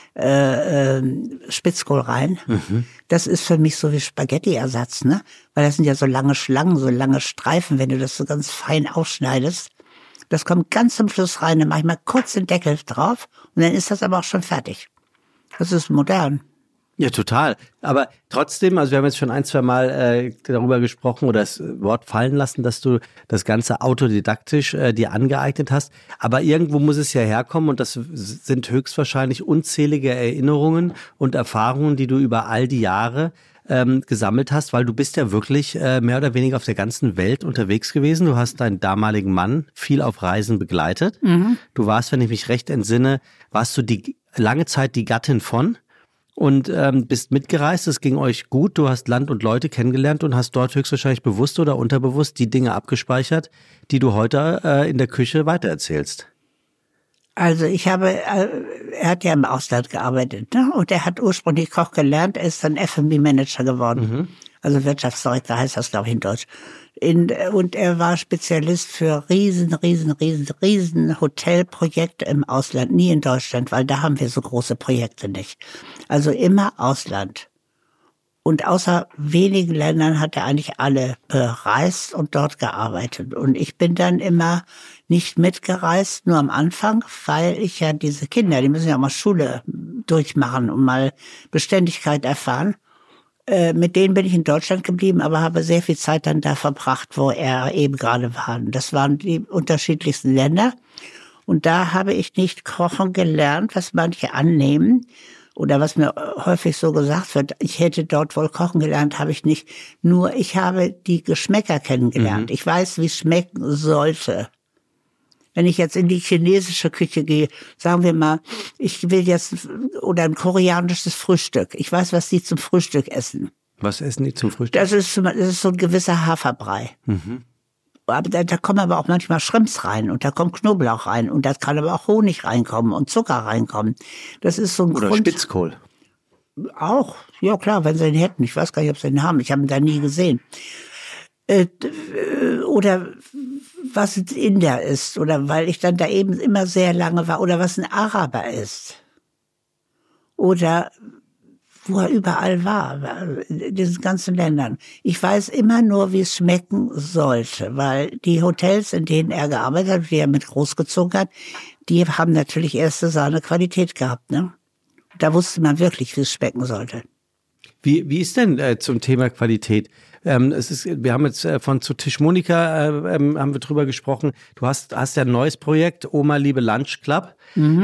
Spitzkohl rein. Das ist für mich so wie Spaghetti-Ersatz, ne? Weil das sind ja so lange Schlangen, so lange Streifen, wenn du das so ganz fein ausschneidest. Das kommt ganz zum Schluss rein, dann mache ich mal kurz den Deckel drauf und dann ist das aber auch schon fertig. Das ist modern. Ja, total. Aber trotzdem, also wir haben jetzt schon 1-2 Mal darüber gesprochen oder das Wort fallen lassen, dass du das Ganze autodidaktisch dir angeeignet hast. Aber irgendwo muss es ja herkommen und das sind höchstwahrscheinlich unzählige Erinnerungen und Erfahrungen, die du über all die Jahre gesammelt hast, weil du bist ja wirklich mehr oder weniger auf der ganzen Welt unterwegs gewesen. Du hast deinen damaligen Mann viel auf Reisen begleitet. Du warst, wenn ich mich recht entsinne, warst du lange Zeit die Gattin von und bist mitgereist, es ging euch gut, du hast Land und Leute kennengelernt und hast dort höchstwahrscheinlich bewusst oder unterbewusst die Dinge abgespeichert, die du heute in der Küche weitererzählst. Also er hat ja im Ausland gearbeitet, ne? Und er hat ursprünglich Koch gelernt, er ist dann F&B-Manager geworden. Also Wirtschaftsdirektor heißt das, glaube ich, in Deutsch. Und er war Spezialist für riesen Hotelprojekte im Ausland, nie in Deutschland, weil da haben wir so große Projekte nicht. Also immer Ausland. Und außer wenigen Ländern hat er eigentlich alle bereist und dort gearbeitet. Und ich bin dann immer nicht mitgereist, nur am Anfang, weil ich ja diese Kinder, die müssen ja auch mal Schule durchmachen und mal Beständigkeit erfahren. Mit denen bin ich in Deutschland geblieben, aber habe sehr viel Zeit dann da verbracht, wo er eben gerade war. Das waren die unterschiedlichsten Länder. Und da habe ich nicht kochen gelernt, was manche annehmen. Oder was mir häufig so gesagt wird, ich hätte dort wohl kochen gelernt, habe ich nicht. Nur ich habe die Geschmäcker kennengelernt. Ich weiß, wie es schmecken sollte. Wenn ich jetzt in die chinesische Küche gehe, sagen wir mal, ich will jetzt, oder ein koreanisches Frühstück. Ich weiß, was die zum Frühstück essen. Was essen die zum Frühstück? Das ist so ein gewisser Haferbrei. Aber da kommen aber auch manchmal Shrimps rein und da kommt Knoblauch rein und da kann aber auch Honig reinkommen und Zucker reinkommen. Das ist so ein Oder Spitzkohl. Auch, ja klar, wenn sie ihn hätten. Ich weiß gar nicht, ob sie ihn haben. Ich habe ihn da nie gesehen. Oder was ein Inder ist, oder weil ich dann da eben immer sehr lange war, oder was ein Araber ist. Oder wo er überall war, in diesen ganzen Ländern. Ich weiß immer nur, wie es schmecken sollte, weil die Hotels, in denen er gearbeitet hat, die er mit großgezogen hat, die haben natürlich erste Sahne Qualität gehabt, ne? Da wusste man wirklich, wie es schmecken sollte. Wie ist denn zum Thema Qualität? Wir haben jetzt zu Tisch Monika haben wir drüber gesprochen. Du hast ja ein neues Projekt, Oma Liebe Lunch Club,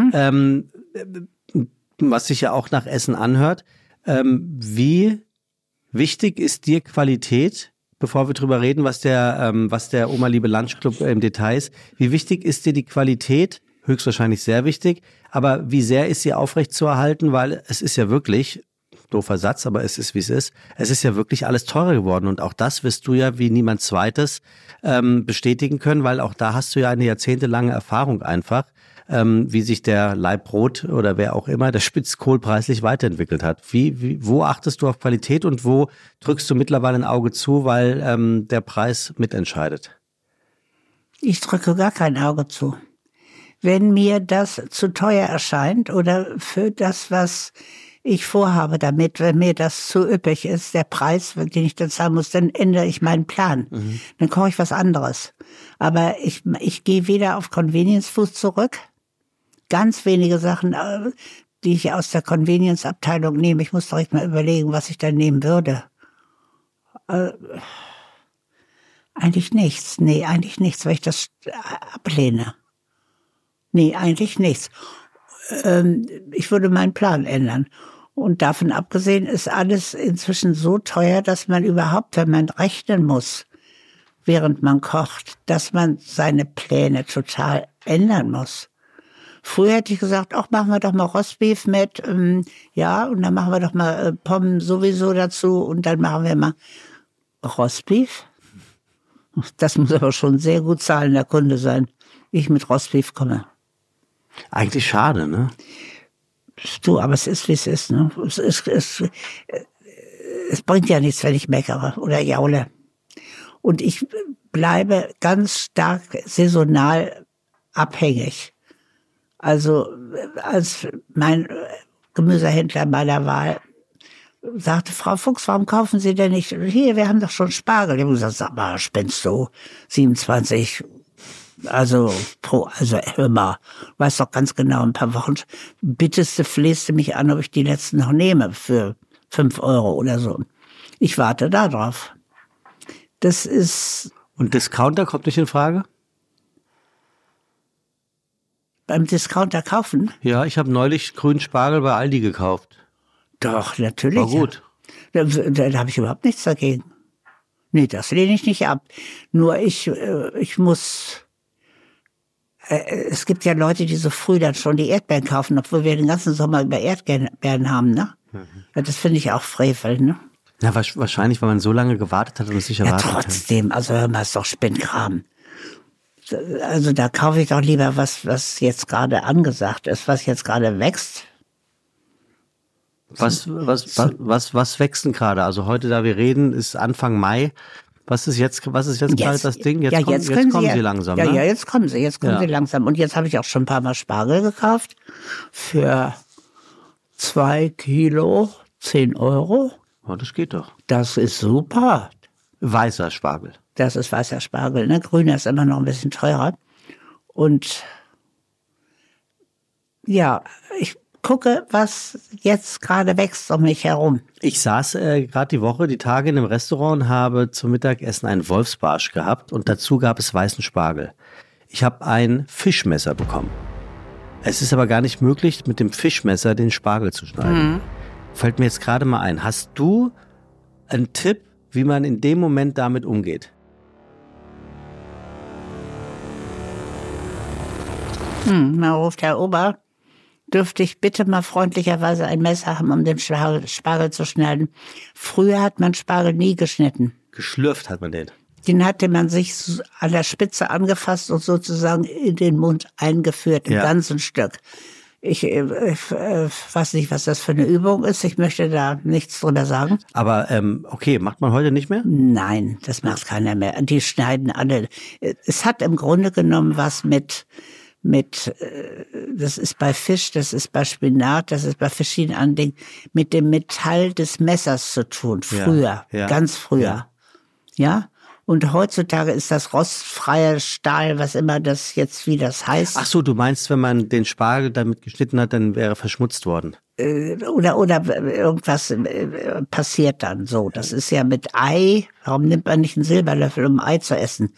was sich ja auch nach Essen anhört. Wie wichtig ist dir Qualität, bevor wir drüber reden, was der Oma Liebe Lunch Club im Detail ist? Wie wichtig ist dir die Qualität? Höchstwahrscheinlich sehr wichtig. Aber wie sehr ist sie aufrechtzuerhalten? Weil es ist ja wirklich, doofer Satz, aber es ist, wie es ist. Es ist ja wirklich alles teurer geworden. Und auch das wirst du ja wie niemand Zweites bestätigen können, weil auch da hast du ja eine jahrzehntelange Erfahrung einfach, wie sich der Leibbrot oder wer auch immer, der Spitzkohl preislich weiterentwickelt hat. Wo achtest du auf Qualität und wo drückst du mittlerweile ein Auge zu, weil der Preis mitentscheidet? Ich drücke gar kein Auge zu. Wenn mir das zu teuer erscheint oder für das, was ich vorhabe damit, wenn mir das zu üppig ist, der Preis, den ich dann zahlen muss, dann ändere ich meinen Plan. Dann koche ich was anderes. Aber ich gehe wieder auf Convenience Food zurück. Ganz wenige Sachen, die ich aus der Convenience-Abteilung nehme. Ich muss direkt mal überlegen, was ich dann nehmen würde. Eigentlich nichts. Nee, eigentlich nichts, weil ich das ablehne. Nee, eigentlich nichts. Ich würde meinen Plan ändern. Und davon abgesehen ist alles inzwischen so teuer, dass man überhaupt, wenn man rechnen muss, während man kocht, dass man seine Pläne total ändern muss. Früher hätte ich gesagt, ach, machen wir doch mal Rostbeef mit, ja, und dann machen wir doch mal Pommes sowieso dazu und dann machen wir mal Rostbeef. Das muss aber schon ein sehr gut zahlender Kunde sein. Ich mit Rostbeef komme. Eigentlich schade, ne? Du, aber es ist, wie es ist, ne? Es bringt ja nichts, wenn ich meckere oder jaule. Und ich bleibe ganz stark saisonal abhängig. Also, als mein Gemüsehändler meiner Wahl sagte, Frau Fuchs, warum kaufen Sie denn nicht? Hier, wir haben doch schon Spargel. Ich habe gesagt, sag mal, spinnst du? 27, also hör mal, weiß doch ganz genau, ein paar Wochen flehste mich an, ob ich die letzten noch nehme für 5 Euro oder so. Ich warte da drauf. Das ist... Und Discounter kommt nicht in Frage? Beim Discounter kaufen? Ja, ich habe neulich grünen Spargel bei Aldi gekauft. Doch, natürlich. War gut. Ja. Da habe ich überhaupt nichts dagegen. Nee, das lehne ich nicht ab. Nur ich muss... Es gibt ja Leute, die so früh dann schon die Erdbeeren kaufen, obwohl wir den ganzen Sommer über Erdbeeren haben, ne? Ja, das finde ich auch Frevel, ne? Ja, wahrscheinlich, weil man so lange gewartet hat und es nicht erwartet hat. Ja, trotzdem, also hör mal, ist doch Spinnkram. Also da kaufe ich doch lieber was jetzt gerade angesagt ist, was jetzt gerade wächst. Was wächst denn gerade? Also heute, da wir reden, ist Anfang Mai. Was ist jetzt gerade das Ding? Jetzt kommen sie langsam, ne? Ja, jetzt kommen sie langsam. Und jetzt habe ich auch schon ein paar Mal Spargel gekauft für 2 Kilo, 10 Euro. Oh, das geht doch. Das ist super. Weißer Spargel. Das ist weißer Spargel, ne? Grüner ist immer noch ein bisschen teurer. Und ja, ich gucke, was jetzt gerade wächst um mich herum. Ich saß gerade die Tage in einem Restaurant und habe zum Mittagessen einen Wolfsbarsch gehabt und dazu gab es weißen Spargel. Ich habe ein Fischmesser bekommen. Es ist aber gar nicht möglich, mit dem Fischmesser den Spargel zu schneiden. Fällt mir jetzt gerade mal ein. Hast du einen Tipp, wie man in dem Moment damit umgeht? Da ruft Herr Ober, dürfte ich bitte mal freundlicherweise ein Messer haben, um den Spargel zu schneiden. Früher hat man Spargel nie geschnitten. Geschlürft hat man den. Den hatte man sich an der Spitze angefasst und sozusagen in den Mund eingeführt, im ganzen Stück. Ich weiß nicht, was das für eine Übung ist. Ich möchte da nichts drüber sagen. Aber okay, macht man heute nicht mehr? Nein, das macht keiner mehr. Die schneiden alle. Es hat im Grunde genommen was mit das ist bei Fisch, das ist bei Spinat, das ist bei verschiedenen anderen Dingen, mit dem Metall des Messers zu tun. Früher, ganz früher. Ja. Und heutzutage ist das rostfreie Stahl, was immer das jetzt, wie das heißt. Ach so, du meinst, wenn man den Spargel damit geschnitten hat, dann wäre er verschmutzt worden. Oder irgendwas passiert dann so. Das ist ja mit Ei. Warum nimmt man nicht einen Silberlöffel, um Ei zu essen?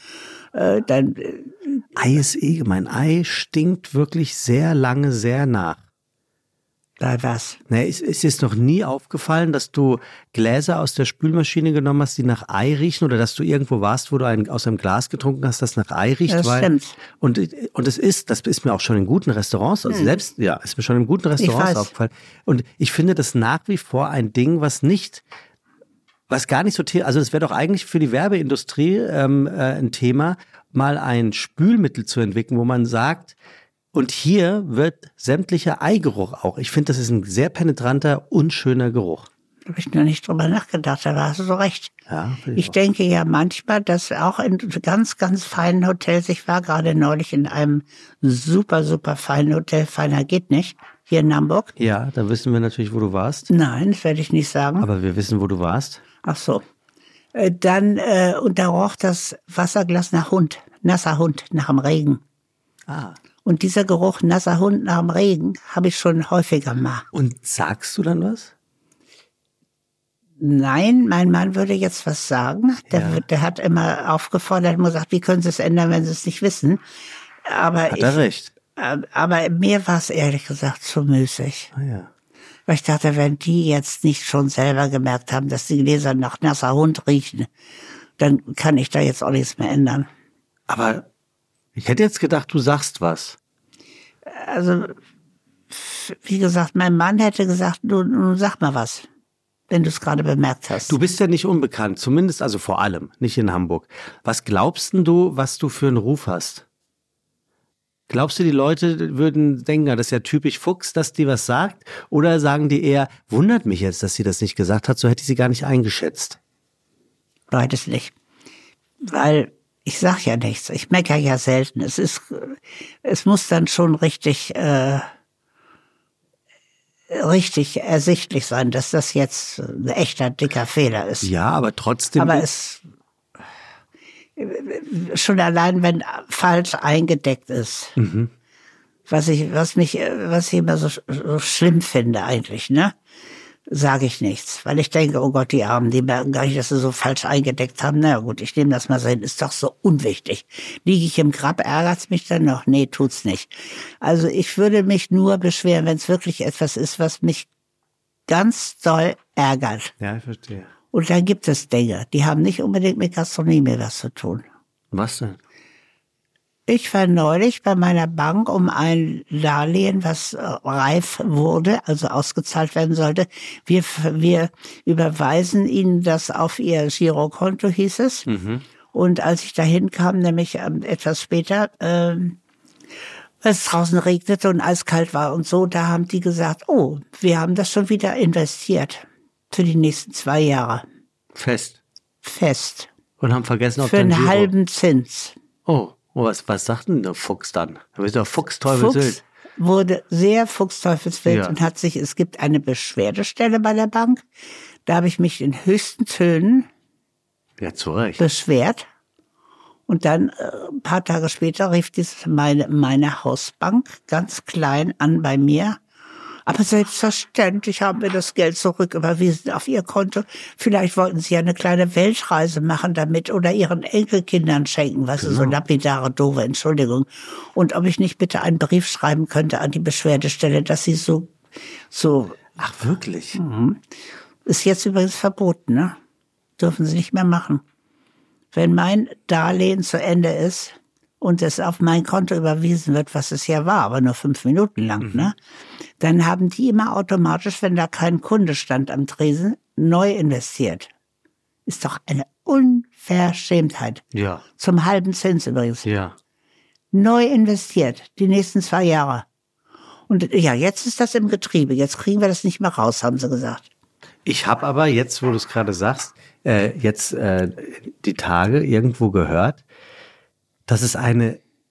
Ei ist gemein. Ei stinkt wirklich sehr lange, sehr nach. Bei was? Ne, ist dir noch nie aufgefallen, dass du Gläser aus der Spülmaschine genommen hast, die nach Ei riechen, oder dass du irgendwo warst, wo du aus einem Glas getrunken hast, das nach Ei riecht? Das stimmt. Und das ist mir auch schon in guten Restaurants, also ist mir schon in guten Restaurants aufgefallen. Und ich finde das nach wie vor ein Ding, was gar nicht so, also es wäre doch eigentlich für die Werbeindustrie ein Thema, mal ein Spülmittel zu entwickeln, wo man sagt, und hier wird sämtlicher Eigeruch auch. Ich finde, das ist ein sehr penetranter, unschöner Geruch. Da habe ich noch nicht drüber nachgedacht, da hast du so recht. Ja, ich denke ja manchmal, dass auch in ganz, ganz feinen Hotels, ich war gerade neulich in einem super, super feinen Hotel, feiner geht nicht, hier in Hamburg. Ja, da wissen wir natürlich, wo du warst. Nein, das werde ich nicht sagen. Aber wir wissen, wo du warst. Ach so. Und da roch das Wasserglas nach Hund, nasser Hund, nach dem Regen. Ah. Und dieser Geruch nasser Hund nach dem Regen habe ich schon häufiger mal. Und sagst du dann was? Nein, mein Mann würde jetzt was sagen. Der hat immer aufgefordert und gesagt, wie können Sie es ändern, wenn Sie es nicht wissen? Hat er recht. Aber mir war es ehrlich gesagt zu müßig. Ah, ja. Weil ich dachte, wenn die jetzt nicht schon selber gemerkt haben, dass die Gläser nach nasser Hund riechen, dann kann ich da jetzt auch nichts mehr ändern. Aber ich hätte jetzt gedacht, du sagst was. Also, wie gesagt, mein Mann hätte gesagt, nun sag mal was, wenn du es gerade bemerkt hast. Du bist ja nicht unbekannt, zumindest, also vor allem, nicht in Hamburg. Was glaubst denn du, was du für einen Ruf hast? Glaubst du, die Leute würden denken, das ist ja typisch Fuchs, dass die was sagt? Oder sagen die eher, wundert mich jetzt, dass sie das nicht gesagt hat, so hätte ich sie gar nicht eingeschätzt? Beides nicht. Weil ich sag ja nichts, ich meckere ja selten. Es muss dann schon richtig ersichtlich sein, dass das jetzt ein echter dicker Fehler ist. Ja, aber trotzdem. Aber es schon allein, wenn falsch eingedeckt ist. Mhm. Was ich immer so schlimm finde eigentlich, ne? Sage ich nichts, weil ich denke, oh Gott, die Armen, die merken gar nicht, dass sie so falsch eingedeckt haben. Na gut, ich nehme das mal so hin, ist doch so unwichtig. Liege ich im Grab, ärgert's mich dann noch? Nee, tut's nicht. Also ich würde mich nur beschweren, wenn es wirklich etwas ist, was mich ganz doll ärgert. Ja, ich verstehe. Und dann gibt es Dinge, die haben nicht unbedingt mit Gastronomie was zu tun. Was denn? Ich war neulich bei meiner Bank um ein Darlehen, was reif wurde, also ausgezahlt werden sollte. Wir überweisen Ihnen das auf Ihr Girokonto, hieß es. Mhm. Und als ich dahin kam, nämlich etwas später, weil es draußen regnete und eiskalt war und so, da haben die gesagt, oh, wir haben das schon wieder investiert für die nächsten 2 Jahre. Fest. Und haben vergessen, ob für einen halben Zins. Oh, was sagt denn der Fuchs dann? Da wird doch Fuchsteufelswild. Fuchs wurde sehr fuchsteufelswild und es gibt eine Beschwerdestelle bei der Bank. Da habe ich mich in höchsten Tönen beschwert. Und dann, ein paar Tage später, rief meine Hausbank ganz klein an bei mir. Aber selbstverständlich haben wir das Geld zurücküberwiesen auf Ihr Konto. Vielleicht wollten Sie ja eine kleine Weltreise machen damit oder Ihren Enkelkindern schenken. Was ist so lapidare, doofe Entschuldigung. Und ob ich nicht bitte einen Brief schreiben könnte an die Beschwerdestelle, dass Sie so. Ach, wirklich? Mhm. Ist jetzt übrigens verboten, ne? Dürfen Sie nicht mehr machen. Wenn mein Darlehen zu Ende ist und es auf mein Konto überwiesen wird, was es ja war, aber nur 5 Minuten lang, ne? Dann haben die immer automatisch, wenn da kein Kunde stand am Tresen, neu investiert. Ist doch eine Unverschämtheit. Ja. Zum halben Zins übrigens. Ja. Neu investiert, die nächsten 2 Jahre. Und ja, jetzt ist das im Getriebe. Jetzt kriegen wir das nicht mehr raus, haben sie gesagt. Ich habe aber jetzt, wo du es gerade sagst, die Tage irgendwo gehört, dass es eine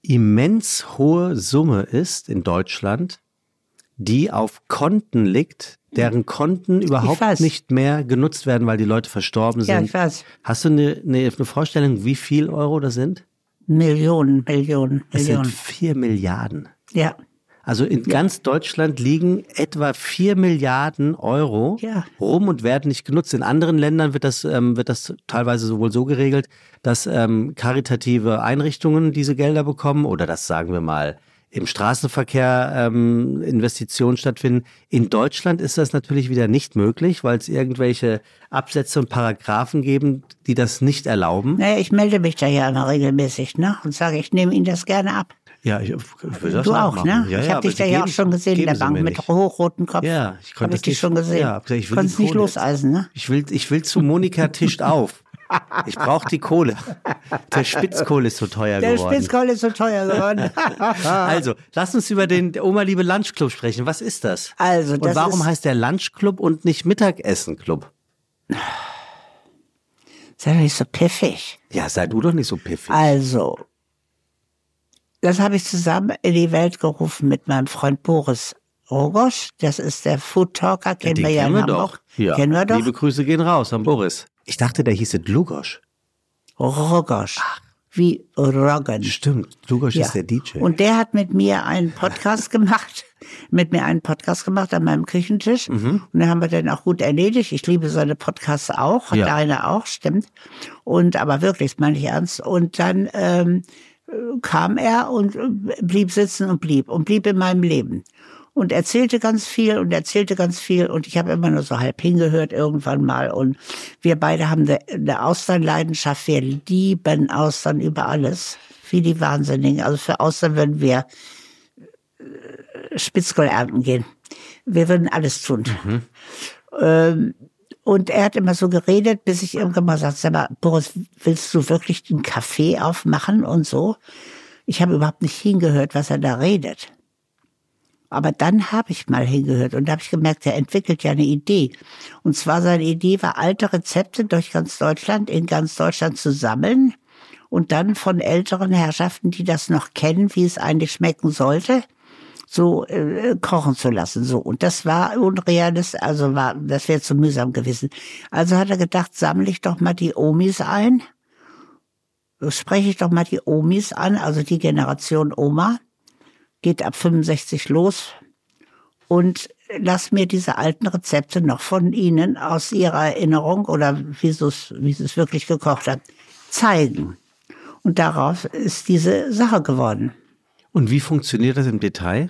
immens hohe Summe ist in Deutschland, die auf Konten liegt, deren Konten überhaupt nicht mehr genutzt werden, weil die Leute verstorben sind. Ja, ich weiß. Hast du eine Vorstellung, wie viel Euro das sind? Millionen. Es sind 4 Milliarden. Ja. Also in ganz Deutschland liegen etwa 4 Milliarden Euro rum und werden nicht genutzt. In anderen Ländern wird das teilweise wohl so geregelt, dass karitative Einrichtungen diese Gelder bekommen oder dass, sagen wir mal, im Straßenverkehr Investitionen stattfinden. In Deutschland ist das natürlich wieder nicht möglich, weil es irgendwelche Absätze und Paragraphen geben, die das nicht erlauben. Naja, ich melde mich da ja immer regelmäßig, ne? Und sage, ich nehme Ihnen das gerne ab. Ja, ich will das du auch auch, machen. Ne? Ja, ich habe dich da ja auch schon gesehen in der Bank mit hochrotem Kopf. Ja, ich konnte dich schon gesehen. Ja, ich will konntest nicht loseisen, ne? Ich will zu Monika tischt auf. Ich brauche die Kohle. Der Spitzkohl ist so teuer geworden. Der Spitzkohl ist so teuer geworden. Also, lass uns über den Oma-Liebe Lunchclub sprechen. Was ist das? Also, und warum heißt der Lunchclub und nicht Mittagessen-Club? Sei doch nicht so piffig. Ja, sei du doch nicht so piffig. Also, das habe ich zusammen in die Welt gerufen mit meinem Freund Boris Rogosch. Das ist der Food Talker, kennen wir ja in Hamburg. Ja. Kennen wir doch. Liebe Grüße gehen raus an Boris. Ich dachte, der hieße Dlugosch. Rogosch. Wie Roggen. Stimmt, Dlugosch ist der DJ. Und der hat mit mir einen Podcast gemacht. An meinem Küchentisch. Und den haben wir dann auch gut erledigt. Ich liebe seine Podcasts auch. Ja. Deine auch, stimmt. Aber wirklich, das meine ich ernst. Und dann kam er und blieb sitzen und blieb in meinem Leben. Und erzählte ganz viel und ich habe immer nur so halb hingehört irgendwann mal. Und wir beide haben eine Austernleidenschaft. Wir lieben Austern über alles, wie die Wahnsinnigen. Also für Austern würden wir Spitzkohl ernten gehen. Wir würden alles tun. Und er hat immer so geredet, bis ich irgendwann mal sagte, sag mal, Boris, willst du wirklich einen Café aufmachen und so? Ich habe überhaupt nicht hingehört, was er da redet. Aber dann habe ich mal hingehört und da habe ich gemerkt, er entwickelt ja eine Idee. Und zwar seine Idee war, alte Rezepte in ganz Deutschland zu sammeln und dann von älteren Herrschaften, die das noch kennen, wie es eigentlich schmecken sollte, so kochen zu lassen. So. Und das war unrealistisch, das wäre zu mühsam gewesen. Also hat er gedacht, sammle ich doch mal die Omis ein, spreche ich doch mal die Omis an, also die Generation Oma, geht ab 65 los und lass mir diese alten Rezepte noch von Ihnen aus Ihrer Erinnerung oder wie Sie es wirklich gekocht haben, zeigen. Und daraus ist diese Sache geworden. Und wie funktioniert das im Detail?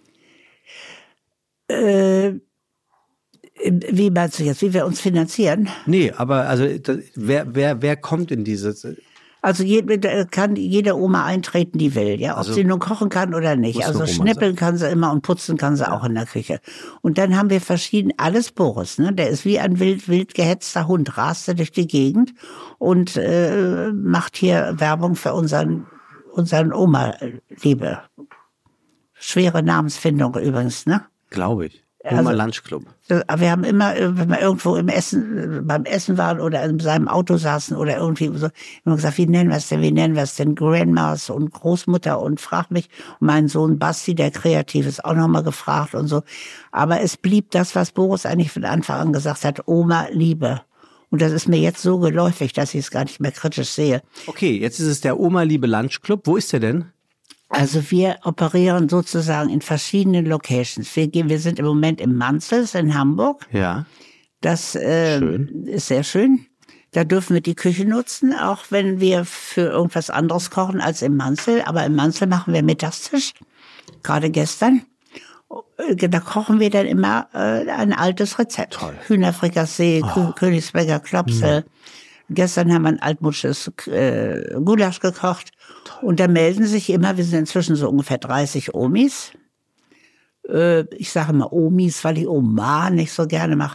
Wie meinst du jetzt, wie wir uns finanzieren? Nee, aber also wer kommt in dieses... Also kann jede Oma eintreten, die will, ja, ob sie nun kochen kann oder nicht. Also schnippeln kann sie immer und putzen kann sie auch in der Küche. Und dann haben wir alles Boris, ne? Der ist wie ein wild gehetzter Hund, raste durch die Gegend und macht hier Werbung für unseren Oma-Liebe. Schwere Namensfindung übrigens, ne? Glaube ich. Oma Lunchclub. Wir haben immer, wenn wir irgendwo beim Essen waren oder in seinem Auto saßen oder irgendwie so, immer gesagt, wie nennen wir es denn? Grandmas und Großmutter und frag mich. Und mein Sohn Basti, der kreativ ist, auch nochmal gefragt und so. Aber es blieb das, was Boris eigentlich von Anfang an gesagt hat, Oma Liebe. Und das ist mir jetzt so geläufig, dass ich es gar nicht mehr kritisch sehe. Okay, jetzt ist es der Oma Liebe Lunchclub. Wo ist der denn? Also wir operieren sozusagen in verschiedenen Locations. Wir sind im Moment im Manzels in Hamburg. Ja. Das ist sehr schön. Da dürfen wir die Küche nutzen, auch wenn wir für irgendwas anderes kochen als im Manzel. Aber im Manzel machen wir Mittagstisch. Gerade gestern. Da kochen wir dann immer ein altes Rezept. Toll. Hühnerfrikassee, Königsberger Klopse. Gestern haben wir ein altmodisches Gulasch gekocht. Und da melden sich immer, wir sind inzwischen so ungefähr 30 Omis. Ich sage immer Omis, weil ich Oma nicht so gerne mache.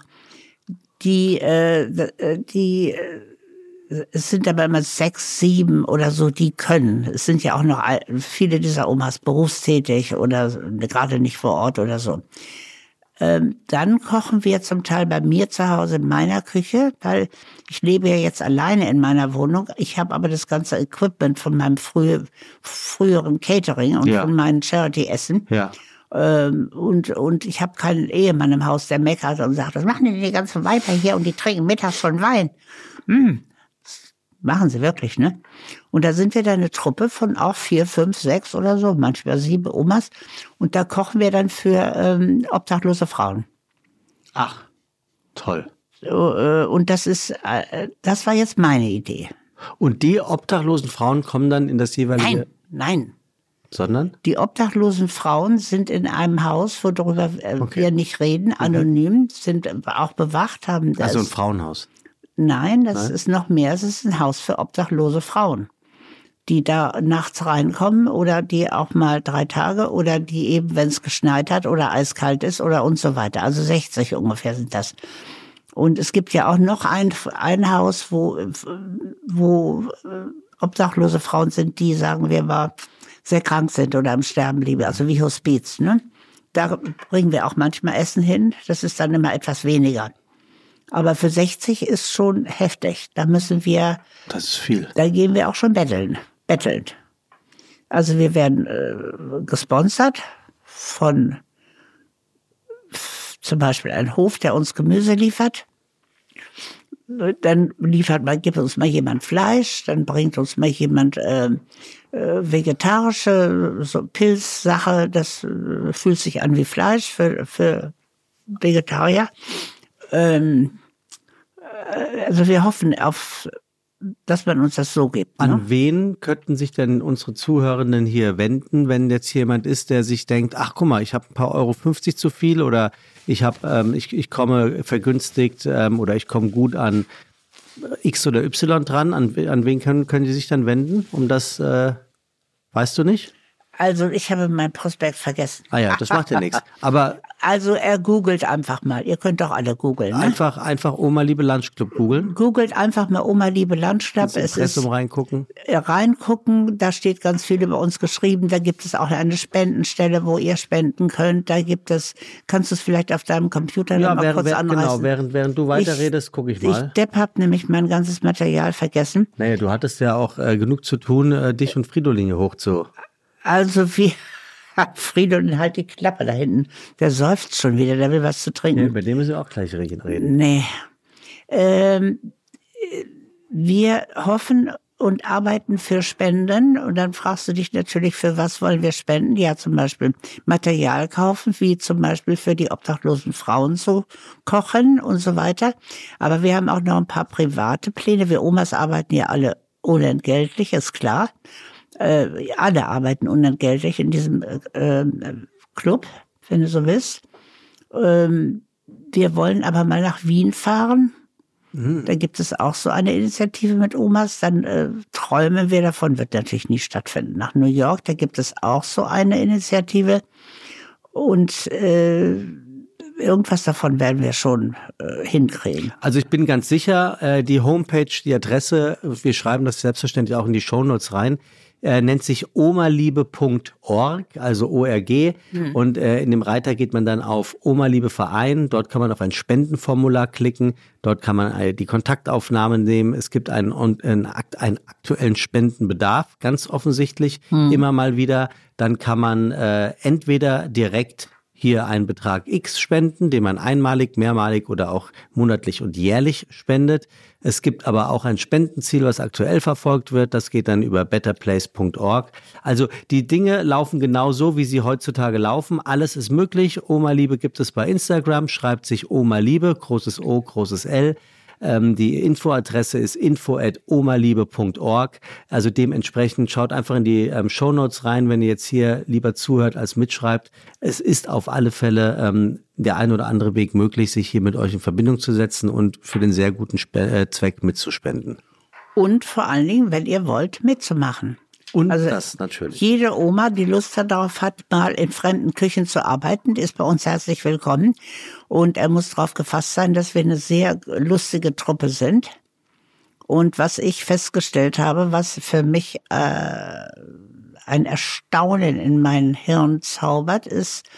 Es sind aber immer 6, 7 oder so, die können. Es sind ja auch noch viele dieser Omas berufstätig oder gerade nicht vor Ort oder so. Dann kochen wir zum Teil bei mir zu Hause in meiner Küche, weil ich lebe ja jetzt alleine in meiner Wohnung. Ich habe aber das ganze Equipment von meinem früheren Catering und von meinen Charity-Essen. Ja. Und ich habe keinen Ehemann im Haus, der meckert und sagt, was machen denn die ganzen Weiber hier und die trinken mittags schon Wein. Machen sie wirklich, ne? Und da sind wir dann eine Truppe von auch 4, 5, 6 oder so, manchmal 7 Omas. Und da kochen wir dann für obdachlose Frauen. Ach, toll. Und das war jetzt meine Idee. Und die obdachlosen Frauen kommen dann in das jeweilige... Nein. Sondern? Die obdachlosen Frauen sind in einem Haus, worüber wir nicht reden, anonym, sind auch bewacht, haben das. Also ein Frauenhaus? Nein, das ist noch mehr. Es ist ein Haus für obdachlose Frauen, die da nachts reinkommen oder die auch mal 3 Tage oder die eben, wenn es geschneit hat oder eiskalt ist oder und so weiter. Also 60 ungefähr sind das. Und es gibt ja auch noch ein Haus, wo obdachlose Frauen sind, die, sagen wir mal, sehr krank sind oder am Sterben liegen, also wie Hospiz, ne? Da bringen wir auch manchmal Essen hin. Das ist dann immer etwas weniger. Aber für 60 ist schon heftig. Da müssen wir... Das ist viel. Da gehen wir auch schon betteln. Also wir werden gesponsert von zum Beispiel einem Hof, der uns Gemüse liefert. Dann gibt uns mal jemand Fleisch, dann bringt uns mal jemand vegetarische so Pilzsache. Das fühlt sich an wie Fleisch für Vegetarier. Also wir hoffen dass man uns das so gibt. Ne? An wen könnten sich denn unsere Zuhörenden hier wenden, wenn jetzt jemand ist, der sich denkt, ach guck mal, ich habe ein paar Euro 50 zu viel oder ich komme vergünstigt oder ich komme gut an X oder Y dran. An wen können die sich dann wenden? Um das, weißt du nicht? Also ich habe mein Prospekt vergessen. Ah ja, das macht ja nichts. Aber also er googelt einfach mal. Ihr könnt doch alle googeln. Ne? Einfach Oma Liebe Lunchclub googeln. Googelt einfach mal Oma Liebe Lunchclub. Es ist reingucken. Reingucken, da steht ganz viel über uns geschrieben. Da gibt es auch eine Spendenstelle, wo ihr spenden könnt. Kannst du es vielleicht auf deinem Computer mal kurz anreißen? Genau, während du weiterredest, gucke ich mal. Ich hab nämlich mein ganzes Material vergessen. Naja, du hattest ja auch genug zu tun, dich und Fridoline hochzu. Also Fridolin, halt die Klappe da hinten. Der seufzt schon wieder, der will was zu trinken. Ja, über den müssen wir auch gleich reden. Nee. Wir hoffen und arbeiten für Spenden. Und dann fragst du dich natürlich, für was wollen wir spenden? Ja, zum Beispiel Material kaufen, wie zum Beispiel für die obdachlosen Frauen zu kochen und so weiter. Aber wir haben auch noch ein paar private Pläne. Wir Omas arbeiten ja alle unentgeltlich, ist klar. Alle arbeiten unentgeltlich in diesem Club, wenn du so willst. Wir wollen aber mal nach Wien fahren. Da gibt es auch so eine Initiative mit Omas. Dann träumen wir davon, wird natürlich nie stattfinden. Nach New York, da gibt es auch so eine Initiative. Und irgendwas davon werden wir schon hinkriegen. Also ich bin ganz sicher, die Homepage, die Adresse, wir schreiben das selbstverständlich auch in die Shownotes rein, nennt sich omaliebe.org, also ORG. Und in dem Reiter geht man dann auf Oma-Liebe Verein. Dort kann man auf ein Spendenformular klicken. Dort kann man die Kontaktaufnahmen nehmen. Es gibt einen aktuellen Spendenbedarf, ganz offensichtlich, immer mal wieder. Dann kann man entweder direkt hier einen Betrag X spenden, den man einmalig, mehrmalig oder auch monatlich und jährlich spendet. Es gibt aber auch ein Spendenziel, was aktuell verfolgt wird. Das geht dann über betterplace.org. Also die Dinge laufen genau so, wie sie heutzutage laufen. Alles ist möglich. Oma Liebe gibt es bei Instagram, schreibt sich Oma Liebe, großes O, großes L. Die Infoadresse ist info@omaliebe.org. Also dementsprechend schaut einfach in die Shownotes rein, wenn ihr jetzt hier lieber zuhört als mitschreibt. Es ist auf alle Fälle der ein oder andere Weg möglich, sich hier mit euch in Verbindung zu setzen und für den sehr guten Zweck mitzuspenden. Und vor allen Dingen, wenn ihr wollt, mitzumachen. Und also das natürlich. Jede Oma, die Lust darauf hat, mal in fremden Küchen zu arbeiten, die ist bei uns herzlich willkommen. Und er muss darauf gefasst sein, dass wir eine sehr lustige Truppe sind. Und was ich festgestellt habe, was für mich ein Erstaunen in mein Hirn zaubert, ist,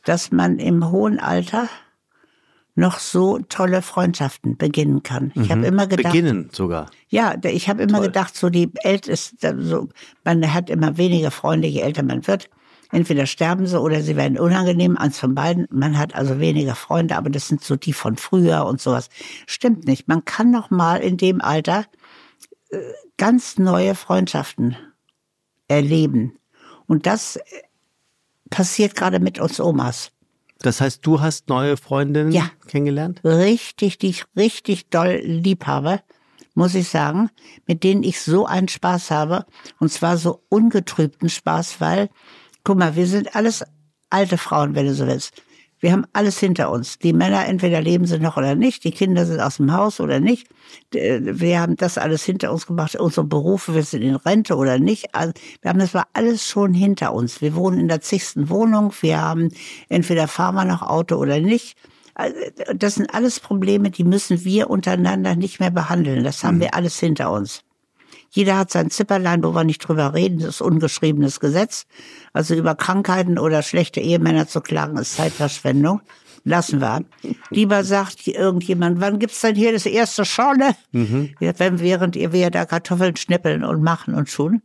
dass man im hohen Alter noch so tolle Freundschaften beginnen kann. Ich habe immer gedacht, beginnen sogar. Ja, ich habe immer gedacht, so die Ältesten, so, man hat immer weniger Freunde, je älter man wird. Entweder sterben sie oder sie werden unangenehm, eins von beiden. Man hat also weniger Freunde, aber das sind so die von früher und sowas. Stimmt nicht. Man kann noch mal in dem Alter ganz neue Freundschaften erleben. Und das passiert gerade mit uns Omas. Das heißt, du hast neue Freundinnen kennengelernt? Richtig, die ich richtig doll lieb habe, muss ich sagen, mit denen ich so einen Spaß habe. Und zwar so ungetrübten Spaß, weil, guck mal, wir sind alles alte Frauen, wenn du so willst. Wir haben alles hinter uns. Die Männer, entweder leben sie noch oder nicht, die Kinder sind aus dem Haus oder nicht. Wir haben das alles hinter uns gemacht, unsere Berufe, wir sind in Rente oder nicht. Also wir haben das war alles schon hinter uns. Wir wohnen in der zigsten Wohnung, wir haben entweder fahren wir noch Auto oder nicht. Das sind alles Probleme, die müssen wir untereinander nicht mehr behandeln. Das haben wir alles hinter uns. Jeder hat sein Zipperlein, wo wir nicht drüber reden, das ist ungeschriebenes Gesetz. Also über Krankheiten oder schlechte Ehemänner zu klagen, ist Zeitverschwendung. Lassen wir. Lieber sagt irgendjemand, wann gibt's denn hier das erste Schorle? Während wir da Kartoffeln schnippeln und machen und tun.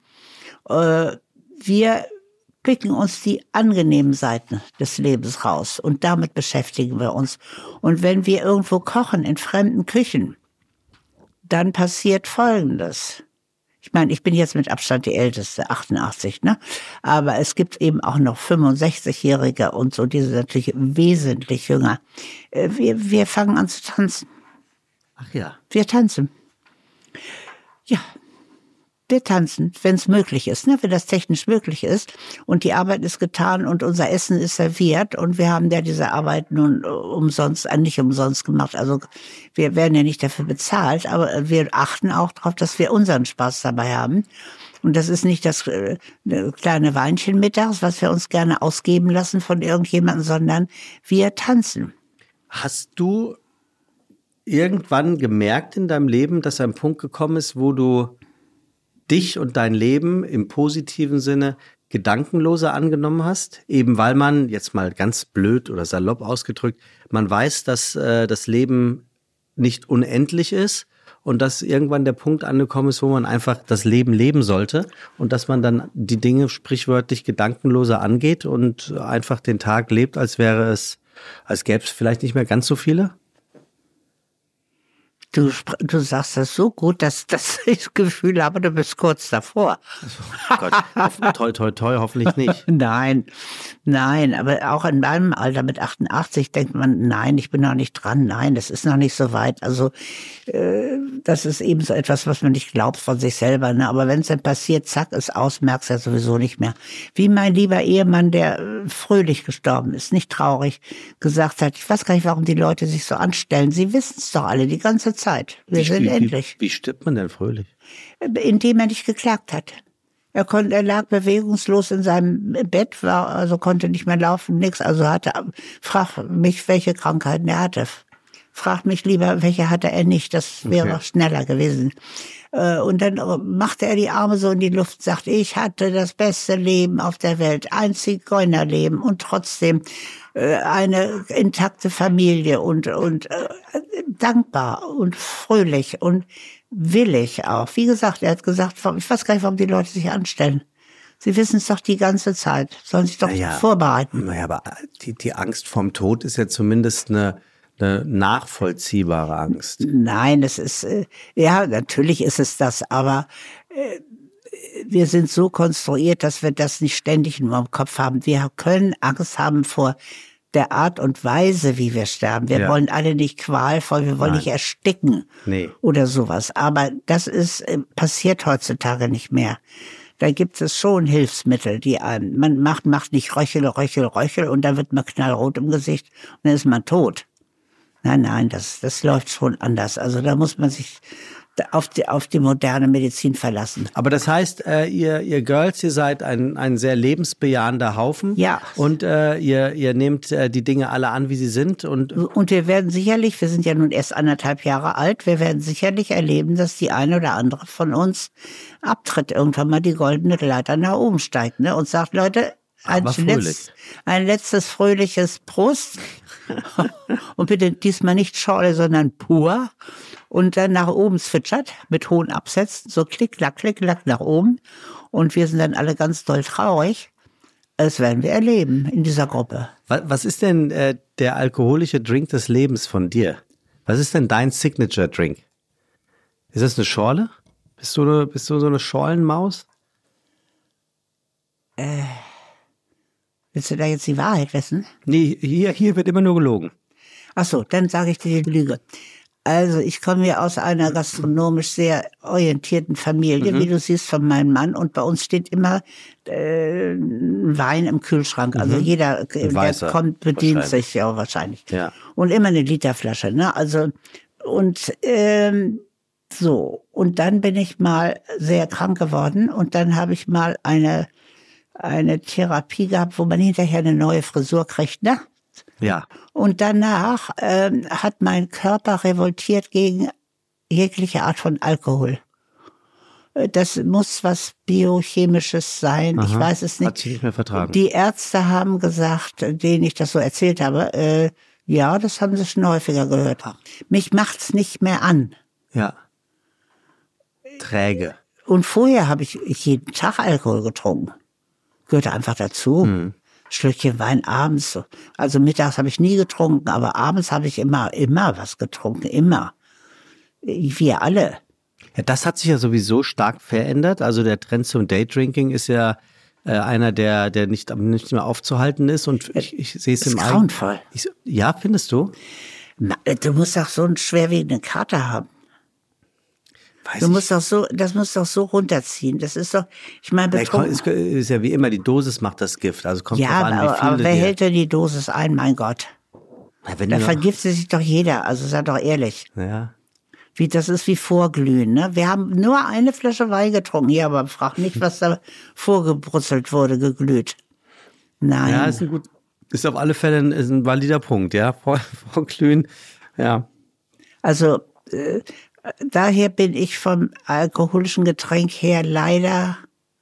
Wir picken uns die angenehmen Seiten des Lebens raus und damit beschäftigen wir uns. Und wenn wir irgendwo kochen in fremden Küchen, dann passiert Folgendes. Ich meine, ich bin jetzt mit Abstand die Älteste, 88, ne? Aber es gibt eben auch noch 65-Jährige und so, die sind natürlich wesentlich jünger. Wir fangen an zu tanzen. Ach ja. Wir tanzen. Ja, wir tanzen, wenn es möglich ist, ne? Wenn das technisch möglich ist und die Arbeit ist getan und unser Essen ist serviert und wir haben ja diese Arbeit nun nicht umsonst gemacht. Also wir werden ja nicht dafür bezahlt, aber wir achten auch darauf, dass wir unseren Spaß dabei haben. Und das ist nicht das kleine Weinchen mittags, was wir uns gerne ausgeben lassen von irgendjemandem, sondern wir tanzen. Hast du irgendwann gemerkt in deinem Leben, dass ein Punkt gekommen ist, wo du dich und dein Leben im positiven Sinne gedankenloser angenommen hast? Eben weil man, jetzt mal ganz blöd oder salopp ausgedrückt, man weiß, dass das Leben nicht unendlich ist und dass irgendwann der Punkt angekommen ist, wo man einfach das Leben leben sollte und dass man dann die Dinge sprichwörtlich gedankenloser angeht und einfach den Tag lebt, als gäbe es vielleicht nicht mehr ganz so viele? Du sagst das so gut, dass ich das Gefühl habe, du bist kurz davor. Oh Gott, toi, toi, toi, hoffentlich nicht. Nein, aber auch in meinem Alter mit 88 denkt man, nein, ich bin noch nicht dran, nein, das ist noch nicht so weit. Also das ist eben so etwas, was man nicht glaubt von sich selber. Ne? Aber wenn es dann passiert, zack, ist aus, merkst du ja sowieso nicht mehr. Wie mein lieber Ehemann, der fröhlich gestorben ist, nicht traurig, gesagt hat, ich weiß gar nicht, warum die Leute sich so anstellen. Sie wissen es doch alle, die ganze Zeit. Wir sind endlich. Wie stirbt man denn fröhlich? Indem er nicht geklagt hat. Er lag bewegungslos in seinem Bett, konnte nicht mehr laufen, nichts. Also frag mich, welche Krankheiten er hatte. Frag mich lieber, welche hatte er nicht. Das wäre noch schneller gewesen. Und dann machte er die Arme so in die Luft und sagte, ich hatte das beste Leben auf der Welt, ein Zigeunerleben und trotzdem eine intakte Familie und dankbar und fröhlich und willig auch. Wie gesagt, er hat gesagt, ich weiß gar nicht, warum die Leute sich anstellen. Sie wissen es doch die ganze Zeit, sollen sich doch vorbereiten. Naja, aber die Angst vorm Tod ist ja zumindest eine nachvollziehbare Angst. Nein, das ist, ja, natürlich ist es das, aber wir sind so konstruiert, dass wir das nicht ständig nur im Kopf haben. Wir können Angst haben vor der Art und Weise, wie wir sterben. Wir wollen alle nicht qualvoll, wir wollen nicht ersticken oder sowas. Aber das passiert heutzutage nicht mehr. Da gibt es schon Hilfsmittel, man macht nicht Röchel und dann wird man knallrot im Gesicht und dann ist man tot. Nein, das läuft schon anders. Also da muss man sich auf die moderne Medizin verlassen. Aber das heißt, ihr Girls, ihr seid ein sehr lebensbejahender Haufen. Ja. Und ihr nehmt die Dinge alle an, wie sie sind. Und wir werden sicherlich, wir sind ja nun erst 1,5 Jahre alt, wir werden sicherlich erleben, dass die eine oder andere von uns abtritt, irgendwann mal die goldene Leiter nach oben steigt, ne, und sagt, Leute, ein letztes fröhliches Prost. Und bitte diesmal nicht Schorle, sondern pur. Und dann nach oben zwitschert mit hohen Absätzen, so klick, klack nach oben. Und wir sind dann alle ganz doll traurig. Das werden wir erleben in dieser Gruppe. Was ist denn der alkoholische Drink des Lebens von dir? Was ist denn dein Signature-Drink? Ist das eine Schorle? Bist du so eine Schorlenmaus? Willst du da jetzt die Wahrheit wissen? Nee, hier wird immer nur gelogen. Ach so, dann sage ich dir die Lüge. Also ich komme ja aus einer gastronomisch sehr orientierten Familie, wie du siehst, von meinem Mann. Und bei uns steht immer Wein im Kühlschrank. Also jeder, der kommt, bedient sich ja wahrscheinlich. Ja. Und immer eine Literflasche. Ne? Also und so. Und dann bin ich mal sehr krank geworden. Und dann habe ich mal eine Therapie gehabt, wo man hinterher eine neue Frisur kriegt, ne? Ja. Und danach hat mein Körper revoltiert gegen jegliche Art von Alkohol. Das muss was Biochemisches sein. Aha. Ich weiß es nicht. Hat sich nicht mehr vertragen. Die Ärzte haben gesagt, denen ich das so erzählt habe, ja, das haben sie schon häufiger gehört. Mich macht's nicht mehr an. Ja. Träge. Und vorher habe ich jeden Tag Alkohol getrunken. Gehörte einfach dazu. Schlückchen Wein abends. Also mittags habe ich nie getrunken, aber abends habe ich immer was getrunken. Immer. Wir alle. Ja, das hat sich ja sowieso stark verändert. Also der Trend zum Daydrinking ist ja einer, der nicht mehr aufzuhalten ist. Und ich sehe es im grauenvoll. Ja, findest du? Du musst auch so einen schwerwiegenden Kater haben. Das muss doch so runterziehen. Das ist doch, ich meine, betrunken. Ist ja wie immer, die Dosis macht das Gift. Also kommt ja, drauf an, wie viel aber wer hält denn die Dosis ein, mein Gott? Da vergiftet sich doch jeder, also sei doch ehrlich. Ja. Das ist wie Vorglühen, ne? Wir haben nur eine Flasche Wein getrunken, hier, aber frag nicht, was da vorgebrutzelt wurde, geglüht. Nein. Ja, ist auf alle Fälle ein valider Punkt, ja. Vorglühen, ja. Also, daher bin ich vom alkoholischen Getränk her leider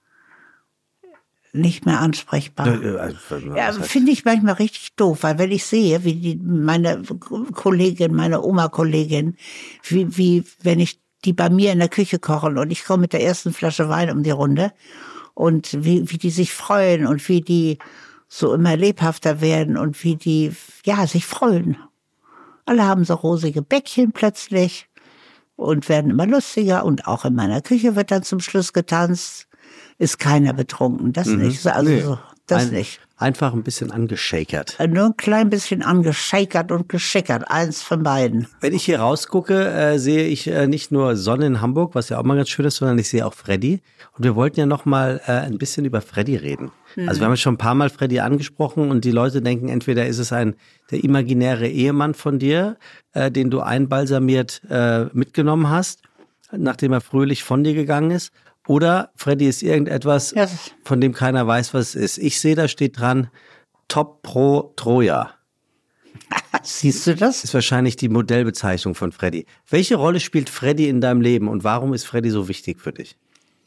nicht mehr ansprechbar. Ja, finde ich manchmal richtig doof, weil wenn ich sehe, wie meine Oma-Kollegin, wie wenn ich die bei mir in der Küche kochen und ich komme mit der ersten Flasche Wein um die Runde und wie die sich freuen und wie die so immer lebhafter werden und wie die, ja, sich freuen. Alle haben so rosige Bäckchen plötzlich und werden immer lustiger und auch in meiner Küche wird dann zum Schluss getanzt. Ist keiner betrunken, das nicht. Also nee, nicht. Einfach ein bisschen angeschakert. Nur ein klein bisschen angeschakert und geschickert, eins von beiden. Wenn ich hier rausgucke, sehe ich nicht nur Sonne in Hamburg, was ja auch mal ganz schön ist, sondern ich sehe auch Freddy. Und wir wollten ja noch mal ein bisschen über Freddy reden. Also wir haben ja schon ein paar Mal Freddy angesprochen und die Leute denken, entweder ist es der imaginäre Ehemann von dir, den du einbalsamiert mitgenommen hast, nachdem er fröhlich von dir gegangen ist. Oder Freddy ist irgendetwas, von dem keiner weiß, was es ist. Ich sehe, da steht dran, Top Pro Troja. Siehst du das? Ist wahrscheinlich die Modellbezeichnung von Freddy. Welche Rolle spielt Freddy in deinem Leben und warum ist Freddy so wichtig für dich?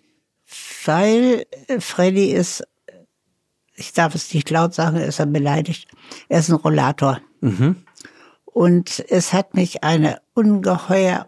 Weil Freddy ist, ich darf es nicht laut sagen, ist er beleidigt, er ist ein Rollator. Und es hat mich eine ungeheuer